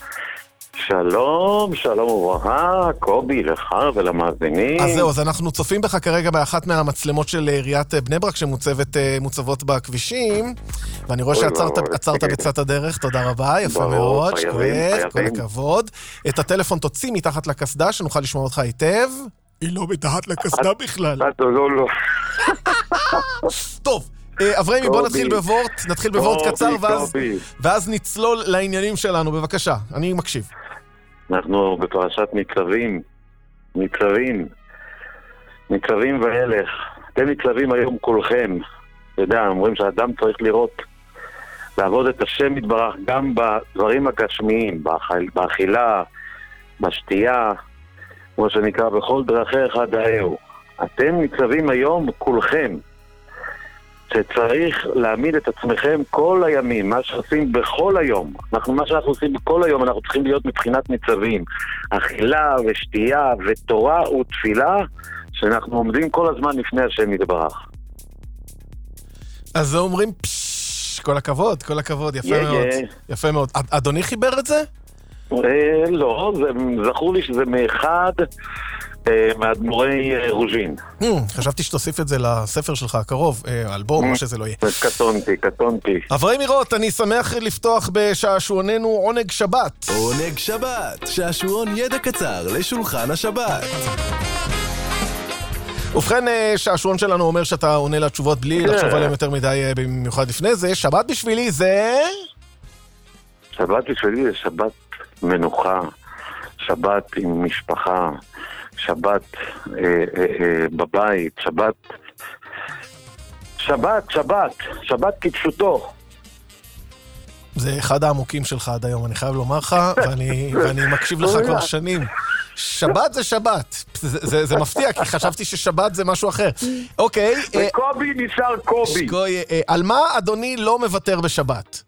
[SPEAKER 3] שלום, שלום וברכה, קובי, לך ולמאזינים.
[SPEAKER 4] אז זהו, אז אנחנו צופים בך כרגע באחת מהמצלמות של עיריית בני ברק שמוצבות בכבישים, ואני רואה שעצרת בצד הדרך, תודה רבה, יפה מאוד, שקוייך, כל הכבוד. את הטלפון תוציא מתחת לקסדה, שנוכל לשמוע אותך היטב. היא לא מתחת לקסדה בכלל.
[SPEAKER 3] לא, לא.
[SPEAKER 4] טוב. אברהמי, בוא נתחיל בוורט, נתחיל בוורט קצר, ואז נצלול לעניינים שלנו, בבקשה, אני מקשיב.
[SPEAKER 3] אנחנו בפרשת ניצבים, ניצבים, ניצבים והלך. אתם ניצבים היום כולכם. אתה יודע, אומרים שהאדם צריך לראות, לעבוד את השם יתברך גם בדברים הגשמיים, באכילה, בשתייה, כמו שנקרא, בכל דרכיך דאהו. אתם ניצבים היום כולכם. שצריך להעמיד את עצמכם כל הימים, מה שעושים בכל היום. אנחנו, מה שאנחנו עושים בכל היום, אנחנו צריכים להיות מבחינת ניצבים. אכילה ושתייה ותורה ותפילה, שאנחנו עומדים כל הזמן לפני השם יתברך.
[SPEAKER 4] אז אומרים, פשש, כל הכבוד, כל הכבוד, יפה מאוד. יפה מאוד. אדוני חיבר את זה?
[SPEAKER 3] לא, זכור לי שזה מאחד מאדמו"רי רוז'ין.
[SPEAKER 4] חשבתי שתוסיף את זה לספר שלך הקרוב, אלבום, או שזה לא יהיה.
[SPEAKER 3] קטונתי, קטונתי.
[SPEAKER 4] אברהם מירות, אני שמח לפתוח בשעשועוננו עונג שבת.
[SPEAKER 23] עונג שבת, שעשועון ידע קצר לשולחן השבת.
[SPEAKER 4] ובכן, שעשועון שלנו אומר שאתה עונה לתשובות בלי לחשוב עליהם יותר מדי, במיוחד לפני זה. שבת בשבילי זה...
[SPEAKER 3] שבת בשבילי זה שבת מנוחה, שבת עם משפחה, שבת אה, אה, אה, בבית, שבת, שבת, שבת, שבת כפשוטו.
[SPEAKER 4] זה אחד העמוקים שלך עד היום, אני חייב לומר לך, ואני, ואני מקשיב לך כבר שנים. שבת זה שבת. זה, זה, זה מפתיע, כי חשבתי ששבת זה משהו אחר. אוקיי.
[SPEAKER 3] וקובי נשאר קובי.
[SPEAKER 4] שקוי, על מה אדוני לא מוותר בשבת?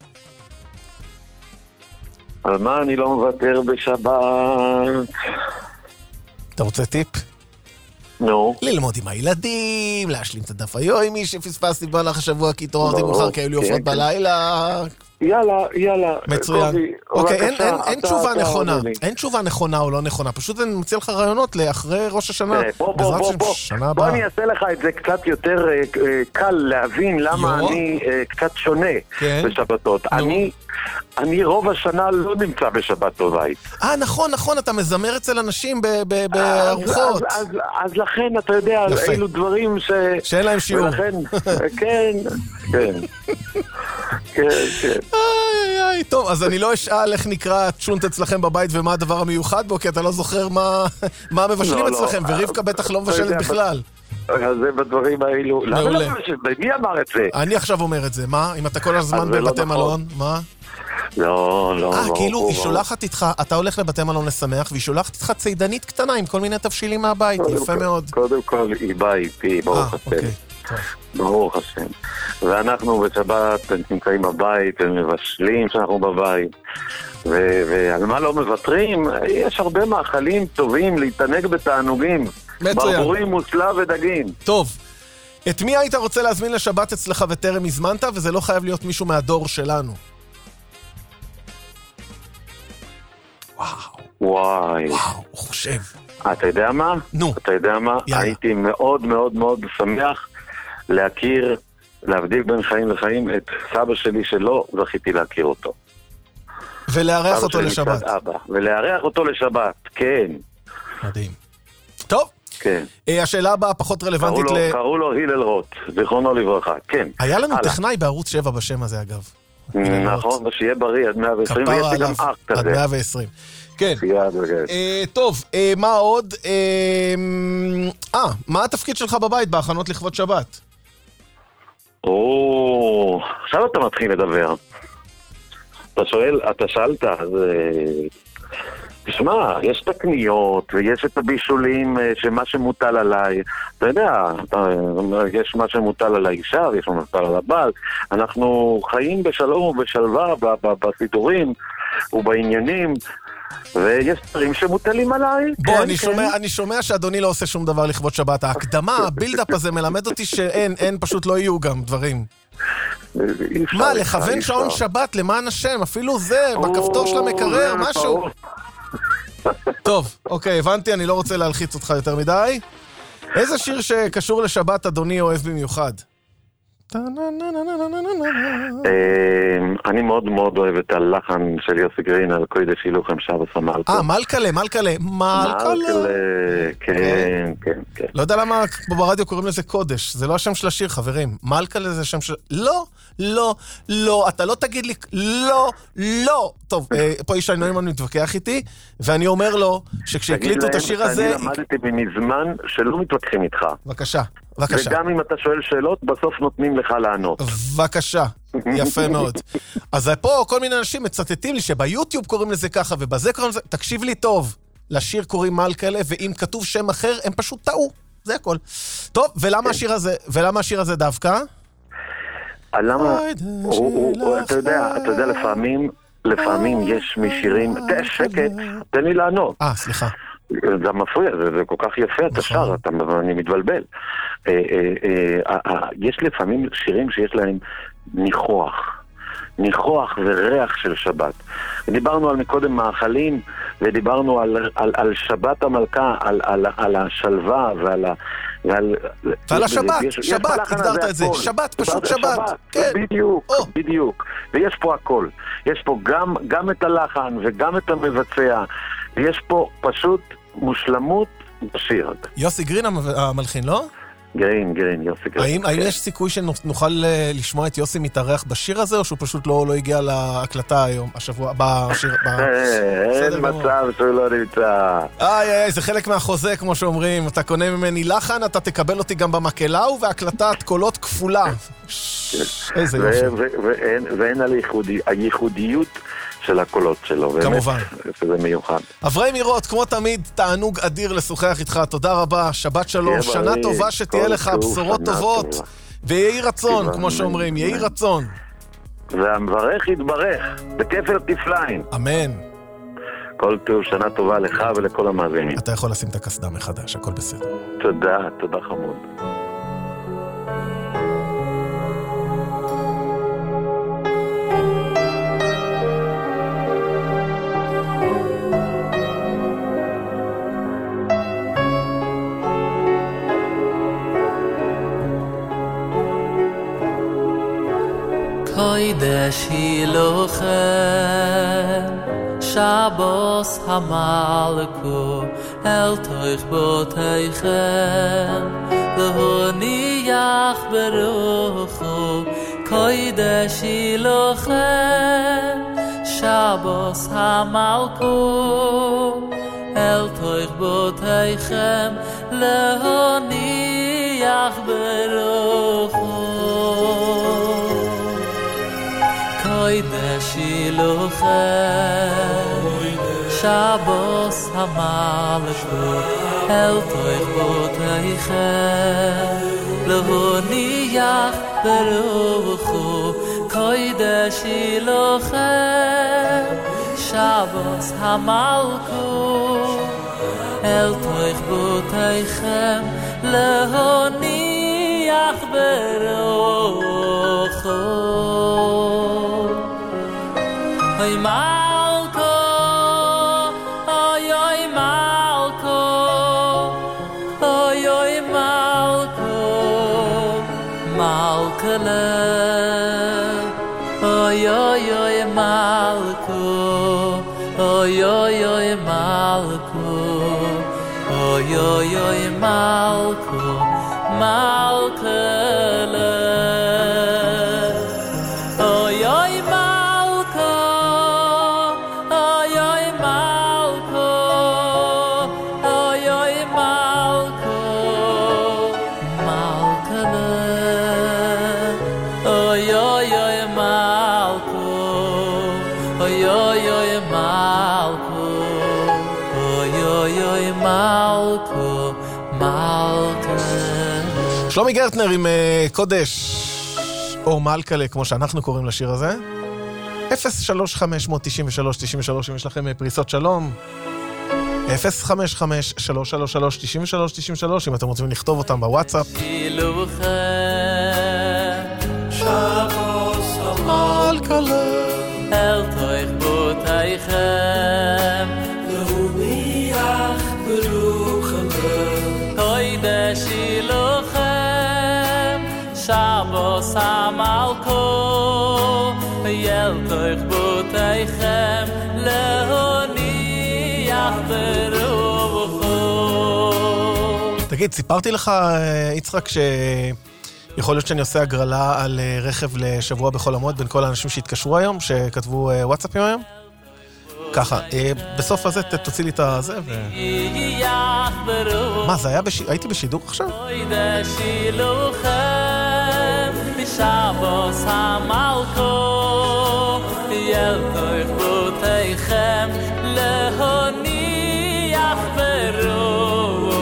[SPEAKER 3] על מה אני לא מוותר בשבת?
[SPEAKER 4] אתה רוצה טיפ?
[SPEAKER 3] נו.
[SPEAKER 4] ללמוד עם הילדים, להשלים את הדף היומי שפספסתי במהלך השבוע, כי התעוררתי מאוחר, כי היו לי הופעות בלילה.
[SPEAKER 3] יאללה, יאללה.
[SPEAKER 4] מצוין. אוקיי, אין תשובה נכונה. אין תשובה נכונה או לא נכונה. פשוט אני מציע לך רעיונות לאחרי ראש השנה.
[SPEAKER 3] בוא, בוא, בוא, בוא. בוא אני אעשה לך את זה קצת יותר קל להבין למה אני קצת שונה בשבתות. אני... אני רוב השנה לא נמצא בשבת בבית.
[SPEAKER 4] אה, נכון, נכון, אתה מזמר אצל אנשים בארוחות.
[SPEAKER 3] אז, אז, אז לכן, אתה יודע, אילו דברים ש...
[SPEAKER 4] שאין להם שיעור.
[SPEAKER 3] ולכן, כן, כן. כן, כן.
[SPEAKER 4] איי, איי, טוב, אז אני לא אשאל איך נקרא צ'ונט אצלכם בבית ומה הדבר המיוחד בו, כי אתה לא זוכר מה, מה מבשלים אצלכם, ורבקה בטח לא מבשלת בכלל.
[SPEAKER 3] אז זה בדברים האלו. למה לא מבשלת? מי אמר את זה?
[SPEAKER 4] אני עכשיו אומר את זה, מה? אם אתה כל הזמן בבתי מלון, מה?
[SPEAKER 3] לא, לא.
[SPEAKER 4] אה, כאילו, היא שולחת איתך, אתה הולך לבתי מלון לשמח, והיא שולחת איתך צידנית קטנה עם כל מיני תבשילים מהבית, יפה מאוד.
[SPEAKER 3] קודם כל, היא באה איתי, ברוך השם. ברוך השם. ואנחנו בשבת נמצאים בבית, ומבשלים שאנחנו בבית. ועל מה לא מוותרים? יש הרבה מאכלים טובים להתענג בתענוגים. ברבורים, מוסלה ודגים.
[SPEAKER 4] טוב. את מי היית רוצה להזמין לשבת אצלך וטרם הזמנת, וזה לא חייב להיות מישהו מהדור שלנו. וואו.
[SPEAKER 3] וואי.
[SPEAKER 4] וואו, הוא חושב.
[SPEAKER 3] אתה יודע מה?
[SPEAKER 4] נו.
[SPEAKER 3] אתה יודע מה?
[SPEAKER 4] יאללה.
[SPEAKER 3] הייתי מאוד מאוד מאוד שמח להכיר, להבדיל בין חיים לחיים, את סבא שלי שלא זכיתי להכיר אותו.
[SPEAKER 4] ולארח אותו לשבת.
[SPEAKER 3] אבא. ולארח אותו לשבת, כן.
[SPEAKER 4] מדהים. טוב.
[SPEAKER 3] כן.
[SPEAKER 4] השאלה הבאה פחות רלוונטית
[SPEAKER 3] קראו לו,
[SPEAKER 4] ל...
[SPEAKER 3] קראו לו הלל רוט, זיכרונו לברכה, כן.
[SPEAKER 4] היה לנו טכנאי בערוץ שבע בשם הזה, אגב.
[SPEAKER 3] נכון, שיהיה בריא עד מאה ועשרים, ויש לי גם אח כזה.
[SPEAKER 4] עד מאה ועשרים. כן. טוב, מה עוד? אה, מה התפקיד שלך בבית בהכנות לכבוד שבת?
[SPEAKER 3] או, עכשיו אתה מתחיל לדבר. אתה שואל, אתה שאלת, אז... תשמע, יש את הקניות ויש את הבישולים שמה שמוטל עליי, אתה יודע, יש מה שמוטל על האישה ויש מה שמוטל על הבעל. אנחנו חיים בשלום ובשלווה בסידורים ובעניינים, ויש דברים שמוטלים עליי.
[SPEAKER 4] בוא, אני שומע, אני שומע שאדוני לא עושה שום דבר לכבוד שבת. ההקדמה, הבילדאפ הזה מלמד אותי שאין, אין, פשוט לא יהיו גם דברים. מה, לכוון שעון שבת למען השם, אפילו זה, בכפתור של המקרר, משהו. טוב, אוקיי, הבנתי, אני לא רוצה להלחיץ אותך יותר מדי. איזה שיר שקשור לשבת אדוני אוהב במיוחד?
[SPEAKER 3] אני מאוד מאוד אוהב את הלחן של יוסי גרין על קוידש הילוכם שבס המלכה.
[SPEAKER 4] אה, מלכלה, מלכלה, מלכלה.
[SPEAKER 3] כן, כן, כן.
[SPEAKER 4] לא יודע למה ברדיו קוראים לזה קודש, זה לא השם של השיר, חברים. מלכלה זה השם של... לא, לא, לא, אתה לא תגיד לי, לא, לא. טוב, פה איש נוימן מתווכח איתי, ואני אומר לו שכשהקליטו את השיר הזה...
[SPEAKER 3] אני למדתי במזמן שלא מתווכחים איתך.
[SPEAKER 4] בבקשה, בבקשה.
[SPEAKER 3] וגם אם אתה שואל שאלות, בסוף נותנים לך לענות.
[SPEAKER 4] בבקשה, יפה מאוד. אז פה כל מיני אנשים מצטטים לי שביוטיוב קוראים לזה ככה, ובזה קוראים לזה... תקשיב לי טוב, לשיר קוראים מלכלה, ואם כתוב שם אחר, הם פשוט טעו. זה הכל. טוב, ולמה השיר הזה, ולמה השיר הזה דווקא?
[SPEAKER 3] למה? אתה יודע, אתה יודע, לפעמים, לפעמים יש משירים... שקט, תן לי לענות.
[SPEAKER 4] אה, סליחה.
[SPEAKER 3] זה מפריע, זה כל כך יפה, אתה שר, אני מתבלבל. יש לפעמים שירים שיש להם ניחוח, ניחוח וריח של שבת. דיברנו על מקודם מאכלים, ודיברנו על שבת המלכה, על השלווה ועל...
[SPEAKER 4] ועל השבת, שבת, הגדרת את זה, שבת, פשוט שבת.
[SPEAKER 3] בדיוק, בדיוק. ויש פה הכל. יש פה גם את הלחן וגם את המבצע. יש פה פשוט מושלמות בשיר.
[SPEAKER 4] יוסי גרין המלחין, לא?
[SPEAKER 3] גרין, גרין, יוסי גרין.
[SPEAKER 4] האם יש סיכוי שנוכל לשמוע את יוסי מתארח בשיר הזה, או שהוא פשוט לא הגיע להקלטה היום, השבוע, בשיר?
[SPEAKER 3] אין מצב שהוא לא נמצא.
[SPEAKER 4] איי, איי, זה חלק מהחוזה, כמו שאומרים. אתה קונה ממני לחן, אתה תקבל אותי גם במקהלה, ובהקלטת קולות כפולה. איזה יופי.
[SPEAKER 3] ואין על הייחודיות של הקולות שלו.
[SPEAKER 4] כמובן.
[SPEAKER 3] זה מיוחד.
[SPEAKER 4] אברהם מירות, כמו תמיד, תענוג אדיר לשוחח איתך. תודה רבה, שבת שלום, שנה טובה שתהיה לך, בשורות טובות, ויהי רצון, כמו שאומרים, יהי רצון.
[SPEAKER 3] והמברך יתברך, בכפל כפליים.
[SPEAKER 4] אמן.
[SPEAKER 3] כל טוב, שנה טובה לך ולכל המאזינים.
[SPEAKER 4] אתה יכול לשים את הקסדה מחדש, הכל בסדר.
[SPEAKER 3] תודה, תודה חמוד.
[SPEAKER 6] קוידש הילוכם שבוס המלכו אל תוך בותיכם להניח ברוחו קוידש הילוכם שבוס המלכו אל תוך בותיכם להניח ברוחו קוידש הילוכם שבוס המלכו אל תוך בותיכם להניח ברוחו קוידש הילוכם שבוס המלכו אל תוך בותיכם להניח ברוחו אוי מלכו אוי אוי מלכו אוי אוי מלכו מלכלה אוי אוי אוי מלכו אוי אוי אוי מלכו אוי אוי אוי מלכו מלכלה אוי אוי מלכו אוי אוי מלכו אוי אוי מלכו מלכלה אוי אוי אוי מלכו אוי אוי אוי מלכו אוי אוי אוי מלכו מלכלה.
[SPEAKER 4] שלומי גרטנר עם uh, קודש או מלכלה כמו שאנחנו קוראים לשיר הזה. אפס שלוש חמש תשע שלוש תשע שלוש אם יש לכם פריסות שלום, אפס חמש חמש שלוש שלוש שלוש תשע שלוש תשע שלוש אם אתם רוצים לכתוב אותם בוואטסאפ.
[SPEAKER 6] שבוס המלכלה אל תוך בותיכם להניח ברוחם קוידש הילוכם שבוס המלכו אל תוך בותיכם להניח ברוחו.
[SPEAKER 4] תגיד, סיפרתי לך, יצחק, ש... יכול להיות שאני עושה הגרלה על רכב לשבוע בחול המועד בין כל האנשים שהתקשרו היום, שכתבו וואטסאפים היום? ככה, בסוף הזה תוציא לי את הזה ו... מה, זה היה בש... הייתי בשידור עכשיו?
[SPEAKER 6] שבוס המלכו אל תוך בותיכם להניח ברוחו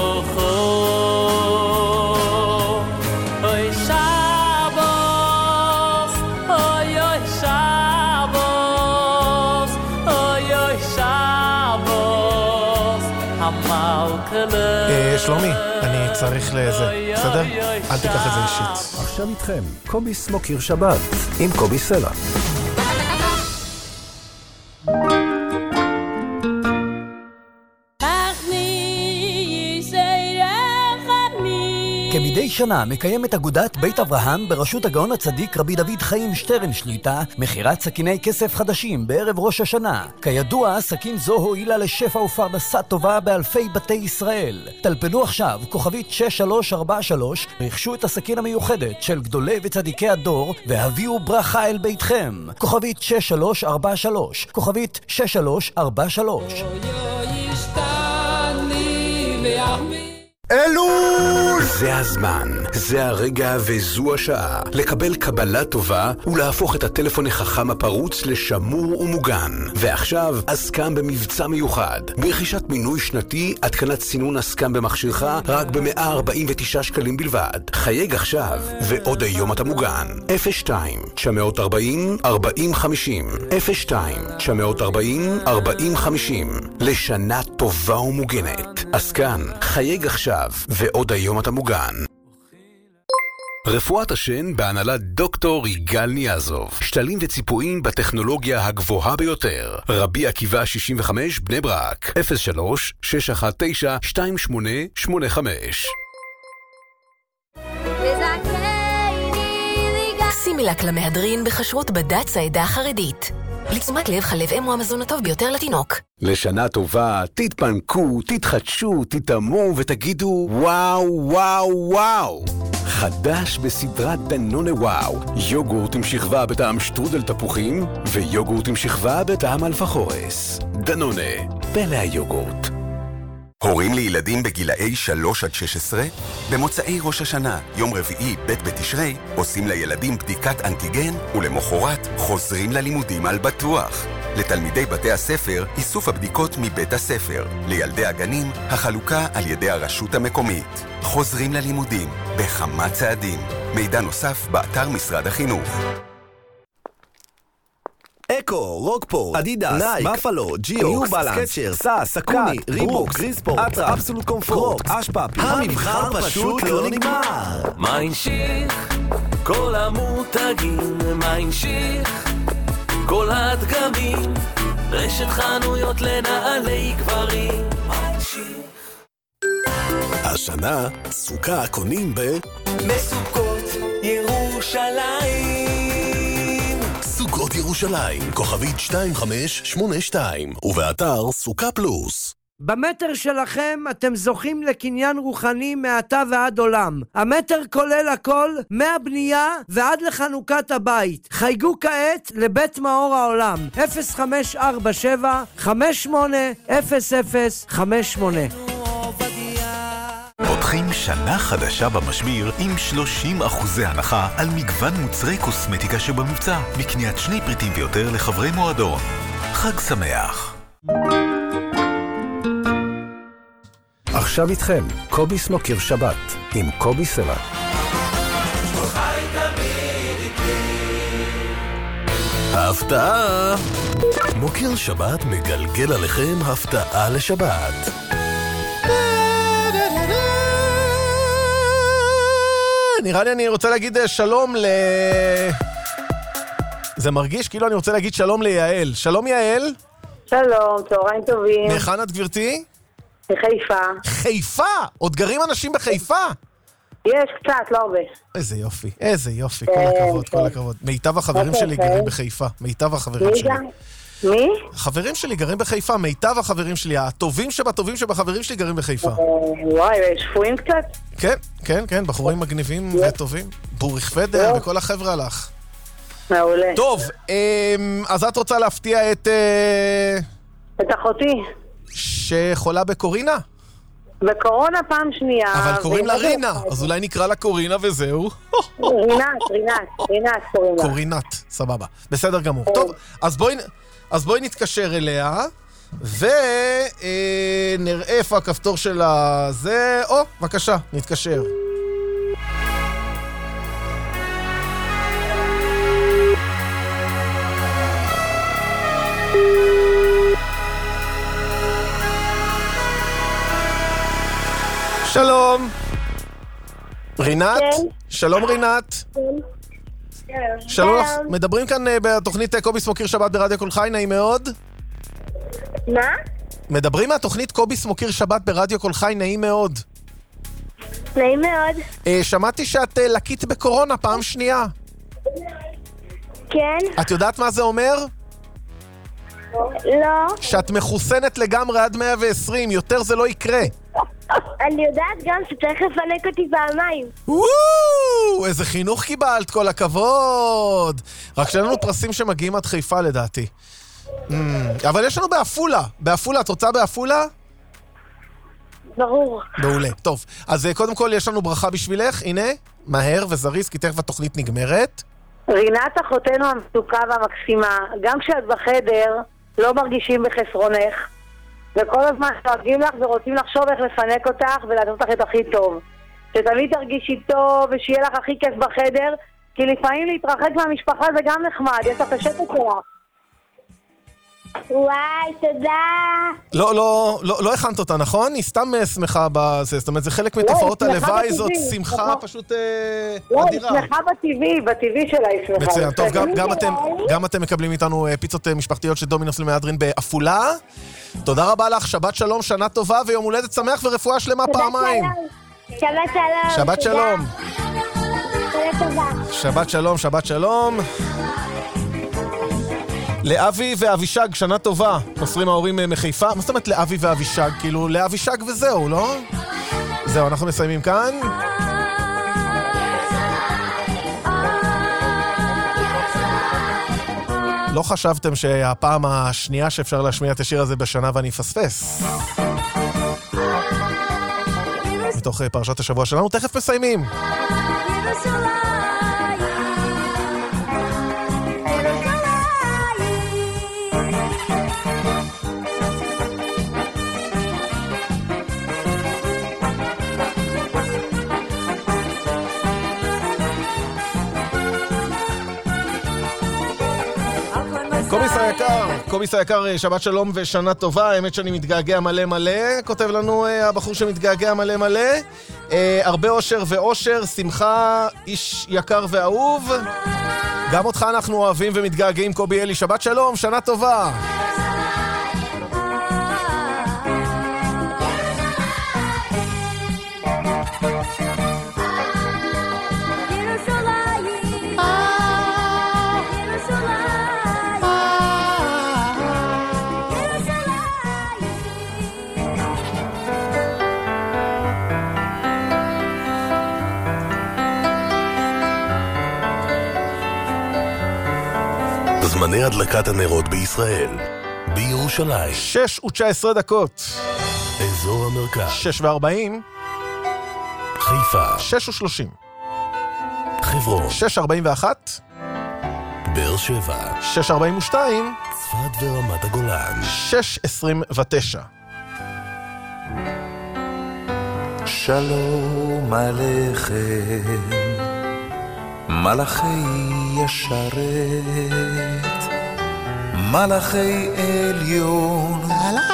[SPEAKER 6] אוי שבוס אוי אוי שבוס אוי אוי שבוס המלכלה.
[SPEAKER 4] שלומי, אני צריך לזה, בסדר? אל תיקח את זה אישית.
[SPEAKER 17] עכשיו איתכם, קובי סמוקר שבת עם קובי סלע.
[SPEAKER 7] כמדי שנה מקיימת אגודת בית אברהם בראשות הגאון הצדיק רבי דוד חיים שטרן שליטה מכירת סכיני כסף חדשים בערב ראש השנה. כידוע, סכין זו הועילה לשפע ופרנסה טובה באלפי בתי ישראל. טלפנו עכשיו כוכבית שש שלוש ארבע שלוש, רכשו את הסכין המיוחדת של גדולי וצדיקי הדור והביאו ברכה אל ביתכם. כוכבית שש שלוש ארבע שלוש, כוכבית שש שלוש ארבע שלוש.
[SPEAKER 12] אלול! זה הזמן, זה הרגע וזו השעה לקבל קבלה טובה ולהפוך את הטלפון החכם הפרוץ לשמור ומוגן. ועכשיו אסקם במבצע מיוחד. ברכישת מינוי שנתי, התקנת סינון אסקם במכשירך רק ב-מאה ארבעים ותשעה שקלים בלבד. חייג עכשיו ועוד היום אתה מוגן. אפס שתיים תשע ארבעים ארבעים חמישים אפס שתיים תשע ארבעים ארבעים חמישים לשנה טובה ומוגנת. אסקם, חייג עכשיו ועוד היום אתה מוגן. רפואת השן בהנהלת דוקטור יגאל ניאזוב. שתלים וציפויים בטכנולוגיה הגבוהה ביותר. רבי עקיבא שישים וחמש בני ברק אפס שלוש שש אחת תשע שתיים שמונה שמונה חמש.
[SPEAKER 8] סימילק למהדרין בכשרות בד"ץ העדה החרדית. לתשומת לב חלב אם הוא המזון הטוב ביותר לתינוק.
[SPEAKER 12] לשנה טובה, תתפנקו, תתחדשו, תתאמו ותגידו וואו, וואו, וואו. חדש בסדרת דנונה וואו. יוגורט עם שכבה בטעם שטרודל תפוחים, ויוגורט עם שכבה בטעם אלפחורס. דנונה, פלא היוגורט.
[SPEAKER 9] הורים לילדים בגילאי שלוש עד שש עשרה? במוצאי ראש השנה, יום רביעי, ב' בתשרי, עושים לילדים בדיקת אנטיגן, ולמחרת חוזרים ללימודים על בטוח. לתלמידי בתי הספר, איסוף הבדיקות מבית הספר. לילדי הגנים, החלוקה על ידי הרשות המקומית. חוזרים ללימודים, בכמה צעדים. מידע נוסף באתר משרד החינוך.
[SPEAKER 10] אקו, רוקפורט, אדידס, בפלו, ג'יו, סקצ'ר, סאס, סקוני, ריבוקס, גריספורט, אטרה, אבסולוט קומפורט, אשפאפי. המבחר פשוט לא נגמר.
[SPEAKER 11] מה המשיך? כל המותגים, מה המשיך? כל הדגמים, רשת חנויות לנעלי גברים, מה המשיך?
[SPEAKER 1] השנה, סוכה קונים ב...
[SPEAKER 24] בסוכות ירושלים.
[SPEAKER 1] סוכות ירושלים, כוכבית שתיים חמש שמונה שתיים, ובאתר סוכה פלוס.
[SPEAKER 13] במטר שלכם אתם זוכים לקניין רוחני מעתה ועד עולם. המטר כולל הכל, מהבנייה ועד לחנוכת הבית. חייגו כעת לבית מאור העולם, אפס חמש ארבע שבע חמש שמונה אפס אפס חמש שמונה.
[SPEAKER 14] פותחים שנה חדשה במשביר עם שלושים אחוזי הנחה על מגוון מוצרי קוסמטיקה שבמבצע, בקניית שני פריטים ויותר לחברי מועדון. חג שמח.
[SPEAKER 17] עכשיו איתכם, קובי סמוקר שבת, עם קובי סלע.
[SPEAKER 1] ההפתעה! מוקר שבת מגלגל עליכם הפתעה לשבת.
[SPEAKER 4] נראה לי אני רוצה להגיד שלום ל... זה מרגיש כאילו אני רוצה להגיד שלום ליעל. שלום יעל.
[SPEAKER 27] שלום, צהריים טובים.
[SPEAKER 4] מהיכן את גברתי?
[SPEAKER 27] מחיפה.
[SPEAKER 4] חיפה? עוד גרים אנשים בחיפה?
[SPEAKER 27] יש קצת, לא הרבה.
[SPEAKER 4] איזה יופי, איזה יופי, כל הכבוד, כל הכבוד. מיטב החברים שלי גרים בחיפה, מיטב החברים שלי.
[SPEAKER 27] מי?
[SPEAKER 4] חברים שלי גרים בחיפה, מיטב החברים שלי, הטובים שבטובים שבחברים שלי גרים בחיפה.
[SPEAKER 27] וואי, שפויים קצת?
[SPEAKER 4] כן, כן, כן, בחורים מגניבים וטובים. בוריך פדר וכל החבר'ה הלך.
[SPEAKER 27] מעולה.
[SPEAKER 4] טוב, אז את רוצה להפתיע את...
[SPEAKER 27] את אחותי.
[SPEAKER 4] שחולה בקורינה?
[SPEAKER 27] בקורונה פעם שנייה.
[SPEAKER 4] אבל קוראים לה רינה, אז אולי נקרא לה קורינה וזהו.
[SPEAKER 27] רינת, רינת, רינת קוראים לה.
[SPEAKER 4] קורינת, סבבה. בסדר גמור. טוב, אז בואי, אז בואי נתקשר אליה, ונראה איפה הכפתור שלה זה... או, בבקשה, נתקשר. שלום. רינת? כן. שלום רינת. כן. שלום לך. מדברים כאן בתוכנית קובי סמוקר שבת ברדיו כל חי, נעים מאוד.
[SPEAKER 27] מה?
[SPEAKER 4] מדברים מהתוכנית קובי סמוקר שבת ברדיו כל חי, נעים מאוד.
[SPEAKER 27] נעים מאוד.
[SPEAKER 4] שמעתי שאת לקית בקורונה פעם שנייה.
[SPEAKER 27] כן.
[SPEAKER 4] את יודעת מה זה אומר?
[SPEAKER 27] לא.
[SPEAKER 4] שאת מחוסנת לגמרי עד מאה ועשרים, יותר זה לא יקרה.
[SPEAKER 27] אני יודעת גם שצריך לפנק אותי פעמיים.
[SPEAKER 4] וואו, איזה חינוך קיבלת, כל הכבוד. רק שאין לנו פרסים שמגיעים עד חיפה לדעתי. אבל יש לנו באפולה. באפולה, את רוצה באפולה?
[SPEAKER 27] ברור.
[SPEAKER 4] מעולה, טוב. אז קודם כל יש לנו ברכה בשבילך, הנה, מהר וזריז, כי תכף התוכנית נגמרת.
[SPEAKER 27] רינת אחותנו המתוקה והמקסימה, גם כשאת בחדר לא מרגישים בחסרונך, וכל הזמן שואגים לך ורוצים לחשוב איך לפנק אותך ולעשות אותך את הכי טוב. שתמיד תרגישי טוב ושיהיה לך הכי כיף בחדר, כי לפעמים להתרחק מהמשפחה זה גם נחמד, יש לך השקט שלך. וואי, תודה.
[SPEAKER 4] לא, לא, לא, לא הכנת אותה, נכון? היא סתם שמחה בזה, זאת אומרת, זה חלק מתופעות הלוואי, זאת שמחה פשוט אדירה.
[SPEAKER 27] לא, היא שמחה בטבעי, בטבעי שלה היא שמחה.
[SPEAKER 4] מצוין, טוב, גם אתם מקבלים איתנו פיצות משפחתיות של דומינוס למהדרין באפולה. תודה רבה לך, שבת שלום, שנה טובה ויום הולדת שמח ורפואה שלמה פעמיים.
[SPEAKER 27] שבת שלום.
[SPEAKER 4] שבת שלום. שבת שלום, שבת שלום. לאבי ואבישג, שנה טובה. מוסרים ההורים מחיפה. מה זאת אומרת לאבי ואבישג? כאילו, לאבישג וזהו, לא? זהו, אנחנו מסיימים כאן. לא חשבתם שהפעם השנייה שאפשר להשמיע את השיר הזה בשנה ואני אפספס. מתוך פרשת השבוע שלנו, תכף מסיימים. קוביס היקר, קוביס היקר, שבת שלום ושנה טובה. האמת שאני מתגעגע מלא מלא, כותב לנו אה, הבחור שמתגעגע מלא מלא. אה, הרבה אושר ואושר, שמחה, איש יקר ואהוב. גם אותך אנחנו אוהבים ומתגעגעים, קובי אלי. שבת שלום, שנה טובה.
[SPEAKER 14] זמני הדלקת הנרות בישראל, בירושלים.
[SPEAKER 4] שש ותשע עשרה דקות.
[SPEAKER 14] אזור המרכז.
[SPEAKER 4] שש וארבעים.
[SPEAKER 14] חיפה.
[SPEAKER 4] שש ושלושים.
[SPEAKER 14] חברון.
[SPEAKER 4] שש ארבעים ואחת.
[SPEAKER 14] באר שבע.
[SPEAKER 4] שש ארבעים ושתיים.
[SPEAKER 14] צפת ורמת הגולן.
[SPEAKER 4] שש עשרים ותשע.
[SPEAKER 5] שלום עליכם מלאכי ישרת, מלאכי עליון,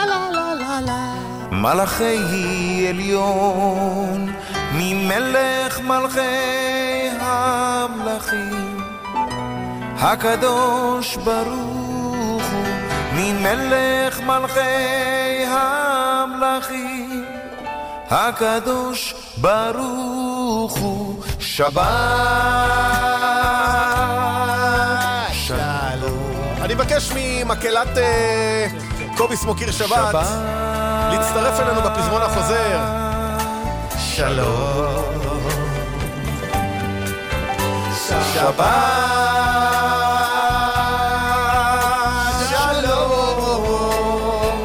[SPEAKER 5] מלאכי עליון, ממלך מלכי המלכים, הקדוש ברוך הוא, ממלך מלכי המלכים, הקדוש ברוך הוא. שבת שלום.
[SPEAKER 4] אני מבקש ממקהלת קובי סמוקיר שבת להצטרף אלינו בפזמון החוזר.
[SPEAKER 5] שלום שבת שלום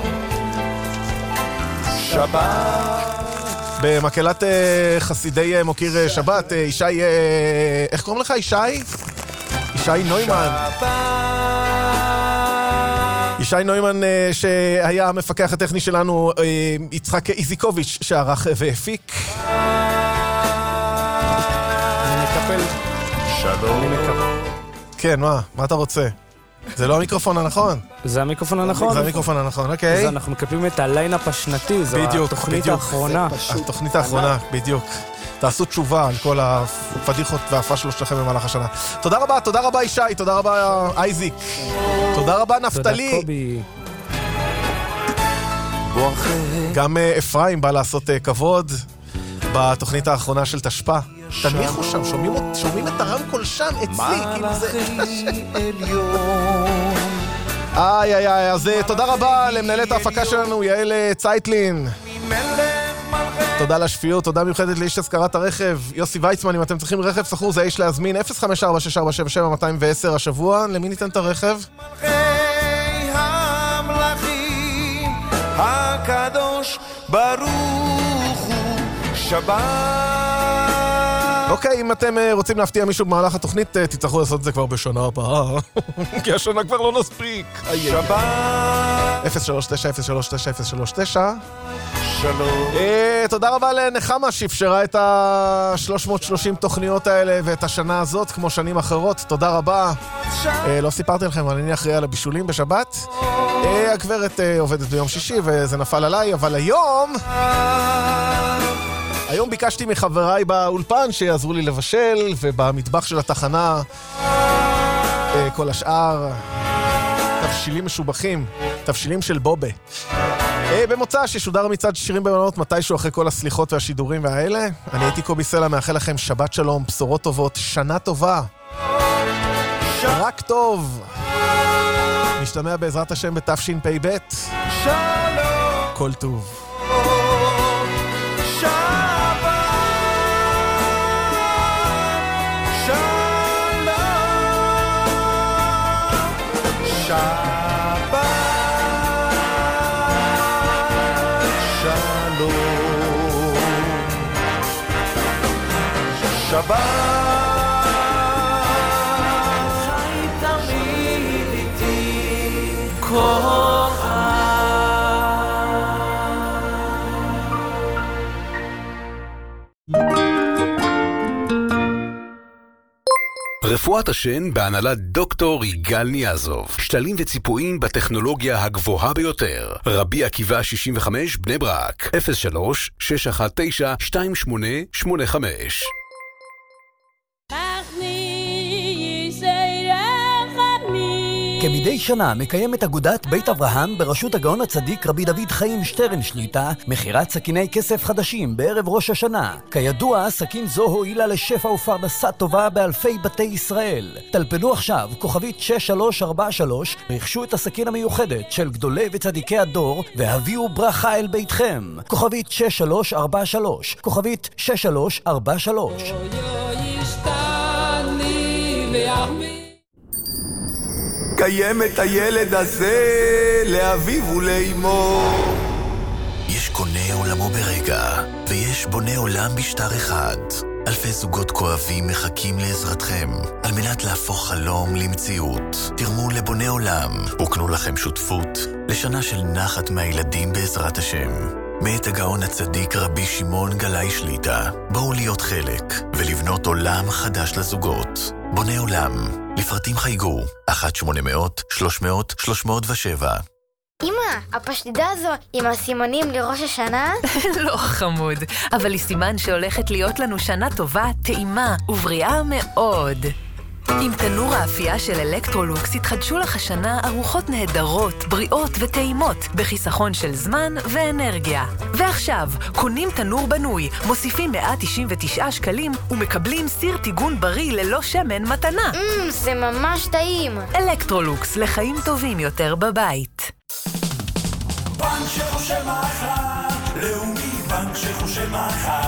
[SPEAKER 5] שבת.
[SPEAKER 4] במקהלת חסידי מוקיר שבת, ישי, איך קוראים לך? ישי? ישי נוימן. ישי נוימן שהיה המפקח הטכני שלנו, יצחק איזיקוביץ' שערך והפיק. אני מקפל.
[SPEAKER 5] שלום.
[SPEAKER 4] כן, מה? מה אתה רוצה? זה לא המיקרופון הנכון?
[SPEAKER 15] זה המיקרופון הנכון.
[SPEAKER 4] זה המיקרופון הנכון, אוקיי.
[SPEAKER 15] אז אנחנו מקפלים את הליינאפ השנתי, זו התוכנית האחרונה.
[SPEAKER 4] התוכנית האחרונה, בדיוק. תעשו תשובה על כל הפדיחות והפשלות שלכם במהלך השנה. תודה רבה, תודה רבה ישי, תודה רבה אייזיק. תודה רבה נפתלי.
[SPEAKER 15] תודה קובי.
[SPEAKER 4] גם אפרים בא לעשות כבוד בתוכנית האחרונה של תשפ"א. תניחו שם, שומעים, שומעים את הרמקול שם, אצלי, כאילו זה... איי איי איי, אז תודה רבה למנהלת ההפקה שלנו, יעל צייטלין. תודה לשפיות, תודה מיוחדת לאיש הזכרת הרכב, יוסי ויצמן. אם אתם צריכים רכב סחור, זה יש להזמין אפס חמש ארבע שש ארבע שבע שבע מאתיים ועשר השבוע. למי ניתן את הרכב?
[SPEAKER 5] הקדוש ברוך הוא. שבת.
[SPEAKER 4] אוקיי, אם אתם רוצים להפתיע מישהו במהלך התוכנית, תצטרכו לעשות את זה כבר בשנה הבאה, כי השנה כבר לא נספיק.
[SPEAKER 5] שבת.
[SPEAKER 4] אפס שלוש תשע אפס שלוש תשע אפס שלוש תשע.
[SPEAKER 5] שלום.
[SPEAKER 4] תודה רבה לנחמה שאפשרה את ה-שלוש מאות ושלושים תוכניות האלה ואת השנה הזאת כמו שנים אחרות. תודה רבה. לא סיפרתי לכם, אבל אני אחראי על הבישולים בשבת. הגברת עובדת ביום שישי וזה נפל עליי, אבל היום היום ביקשתי מחבריי באולפן שיעזרו לי לבשל, ובמטבח של התחנה כל השאר תבשילים משובחים, תבשילים של בובה. במוצא ששודר מצד שירים במלונות מתישהו אחרי כל הסליחות והשידורים והאלה. אני הייתי קובי סלע, מאחל לכם שבת שלום, בשורות טובות, שנה טובה, רק טוב. נשתמע בעזרת השם בתשפ"ב. שלום, כל טוב.
[SPEAKER 5] שבת
[SPEAKER 11] חי תמיד איתי כוכב.
[SPEAKER 12] רפואת השן בהנהלת דוקטור יגאל ניאזוב. שתלים וציפויים בטכנולוגיה הגבוהה ביותר. רבי עקיבא שישים וחמש בני ברק. אפס שלוש שש אחת תשע שתיים שמונה שמונה חמש.
[SPEAKER 7] כמדי שנה מקיימת אגודת בית אברהם בראשות הגאון הצדיק רבי דוד חיים שטרן שליטה מחירת סכיני כסף חדשים בערב ראש השנה. כידוע, סכין זו הועילה לשפע ופרנסה טובה באלפי בתי ישראל. טלפנו עכשיו כוכבית שש שלוש ארבע שלוש, רכשו את הסכין המיוחדת של גדולי וצדיקי הדור והביאו ברכה אל ביתכם. כוכבית שש שלוש ארבע שלוש, כוכבית שש שלוש ארבע שלוש.
[SPEAKER 10] קיימת הילד הזה לאביו ולאמו.
[SPEAKER 1] יש קונה עולמו ברגע, ויש בונה עולם בשטר אחד. אלפי זוגות כואבים מחכים לעזרתכם, על מנת להפוך חלום למציאות. תרמו לבונה עולם, וקנו לכם שותפות, לשנה של נחת מהילדים בעזרת השם. מאת הגאון הצדיק רבי שמעון גלאי שליטה, בואו להיות חלק, ולבנות עולם חדש לזוגות. בונה עולם, לפרטים חייגו, אחת שמונה מאות שלוש מאות שלוש מאות ושבע.
[SPEAKER 16] אמא, הפשטידה הזו עם הסימנים לראש השנה?
[SPEAKER 18] לא חמוד, אבל היא סימן שהולכת להיות לנו שנה טובה, טעימה ובריאה מאוד. עם תנור האפייה של אלקטרולוקס התחדשו לך השנה ארוחות נהדרות, בריאות וטעימות, בחיסכון של זמן ואנרגיה. ועכשיו, קונים תנור בנוי, מוסיפים מאה תשעים ותשעה שקלים ומקבלים סיר טיגון בריא ללא שמן מתנה.
[SPEAKER 16] Mm, זה ממש טעים.
[SPEAKER 18] אלקטרולוקס, לחיים טובים יותר בבית.
[SPEAKER 5] בנק שחושב מחר, לאומי בנק שחושב מחר.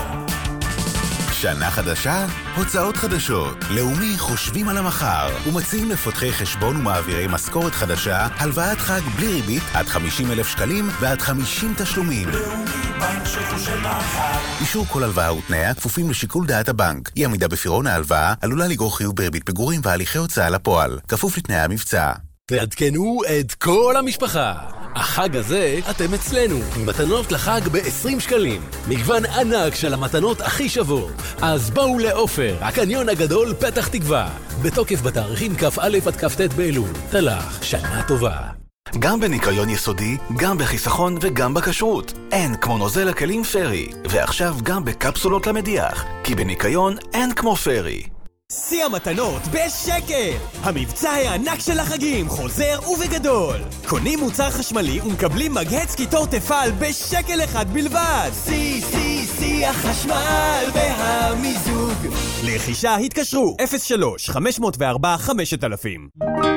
[SPEAKER 14] שנה חדשה, הוצאות חדשות. לאומי חושבים על המחר ומציעים לפותחי חשבון ומעבירי משכורת חדשה, הלוואת חג בלי ריבית עד חמישים אלף שקלים ועד חמישים תשלומים.
[SPEAKER 5] לאומי בנק שחושב מחר.
[SPEAKER 14] אישור כל הלוואה ותנאיה כפופים לשיקול דעת הבנק. אי עמידה בפירעון ההלוואה עלולה לגרור חיוב בריבית פיגורים והליכי הוצאה לפועל, כפוף לתנאי המבצע.
[SPEAKER 19] תעדכנו את כל המשפחה. החג הזה אתם אצלנו, עם מתנות לחג ב-עשרים שקלים. מגוון ענק של המתנות הכי שוות. אז בואו לאופר, הקניון הגדול פתח תקווה. בתוקף בתאריכים כ"א עד כ"ט באלול. תלך, שנה טובה.
[SPEAKER 14] גם בניקיון יסודי, גם בחיסכון וגם בכשרות. אין כמו נוזל הכלים פרי. ועכשיו גם בקפסולות למדיח. כי בניקיון אין כמו פרי.
[SPEAKER 23] שיא המתנות בשקל! המבצע הענק של החגים חוזר ובגדול! קונים מוצר חשמלי ומקבלים מגהץ קיטור תפעל בשקל אחד בלבד! שיא, שיא, שיא החשמל והמיזוג! לרכישה התקשרו אפס שלוש חמש אפס ארבע חמש אלפים.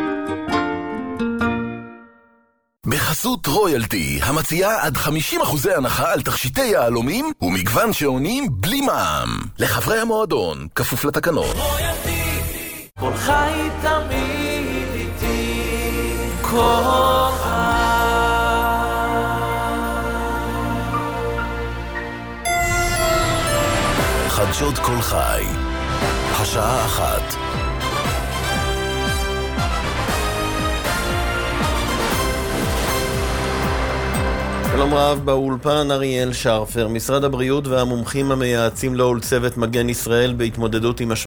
[SPEAKER 1] בחסות רויאלטי, המציעה עד חמישים אחוזי הנחה על תכשיטי יהלומים ומגוון שעונים בלי מע"מ. לחברי המועדון, כפוף לתקנות.
[SPEAKER 11] רויאלטי, כל חי תמיד איתי כוכב.
[SPEAKER 1] חדשות כל חי, השעה אחת.
[SPEAKER 20] שלום רב, באולפן אריאל שרפר. משרד הבריאות והמומחים המייעצים לו ולצוות מגן ישראל בהתמודדות עם משבר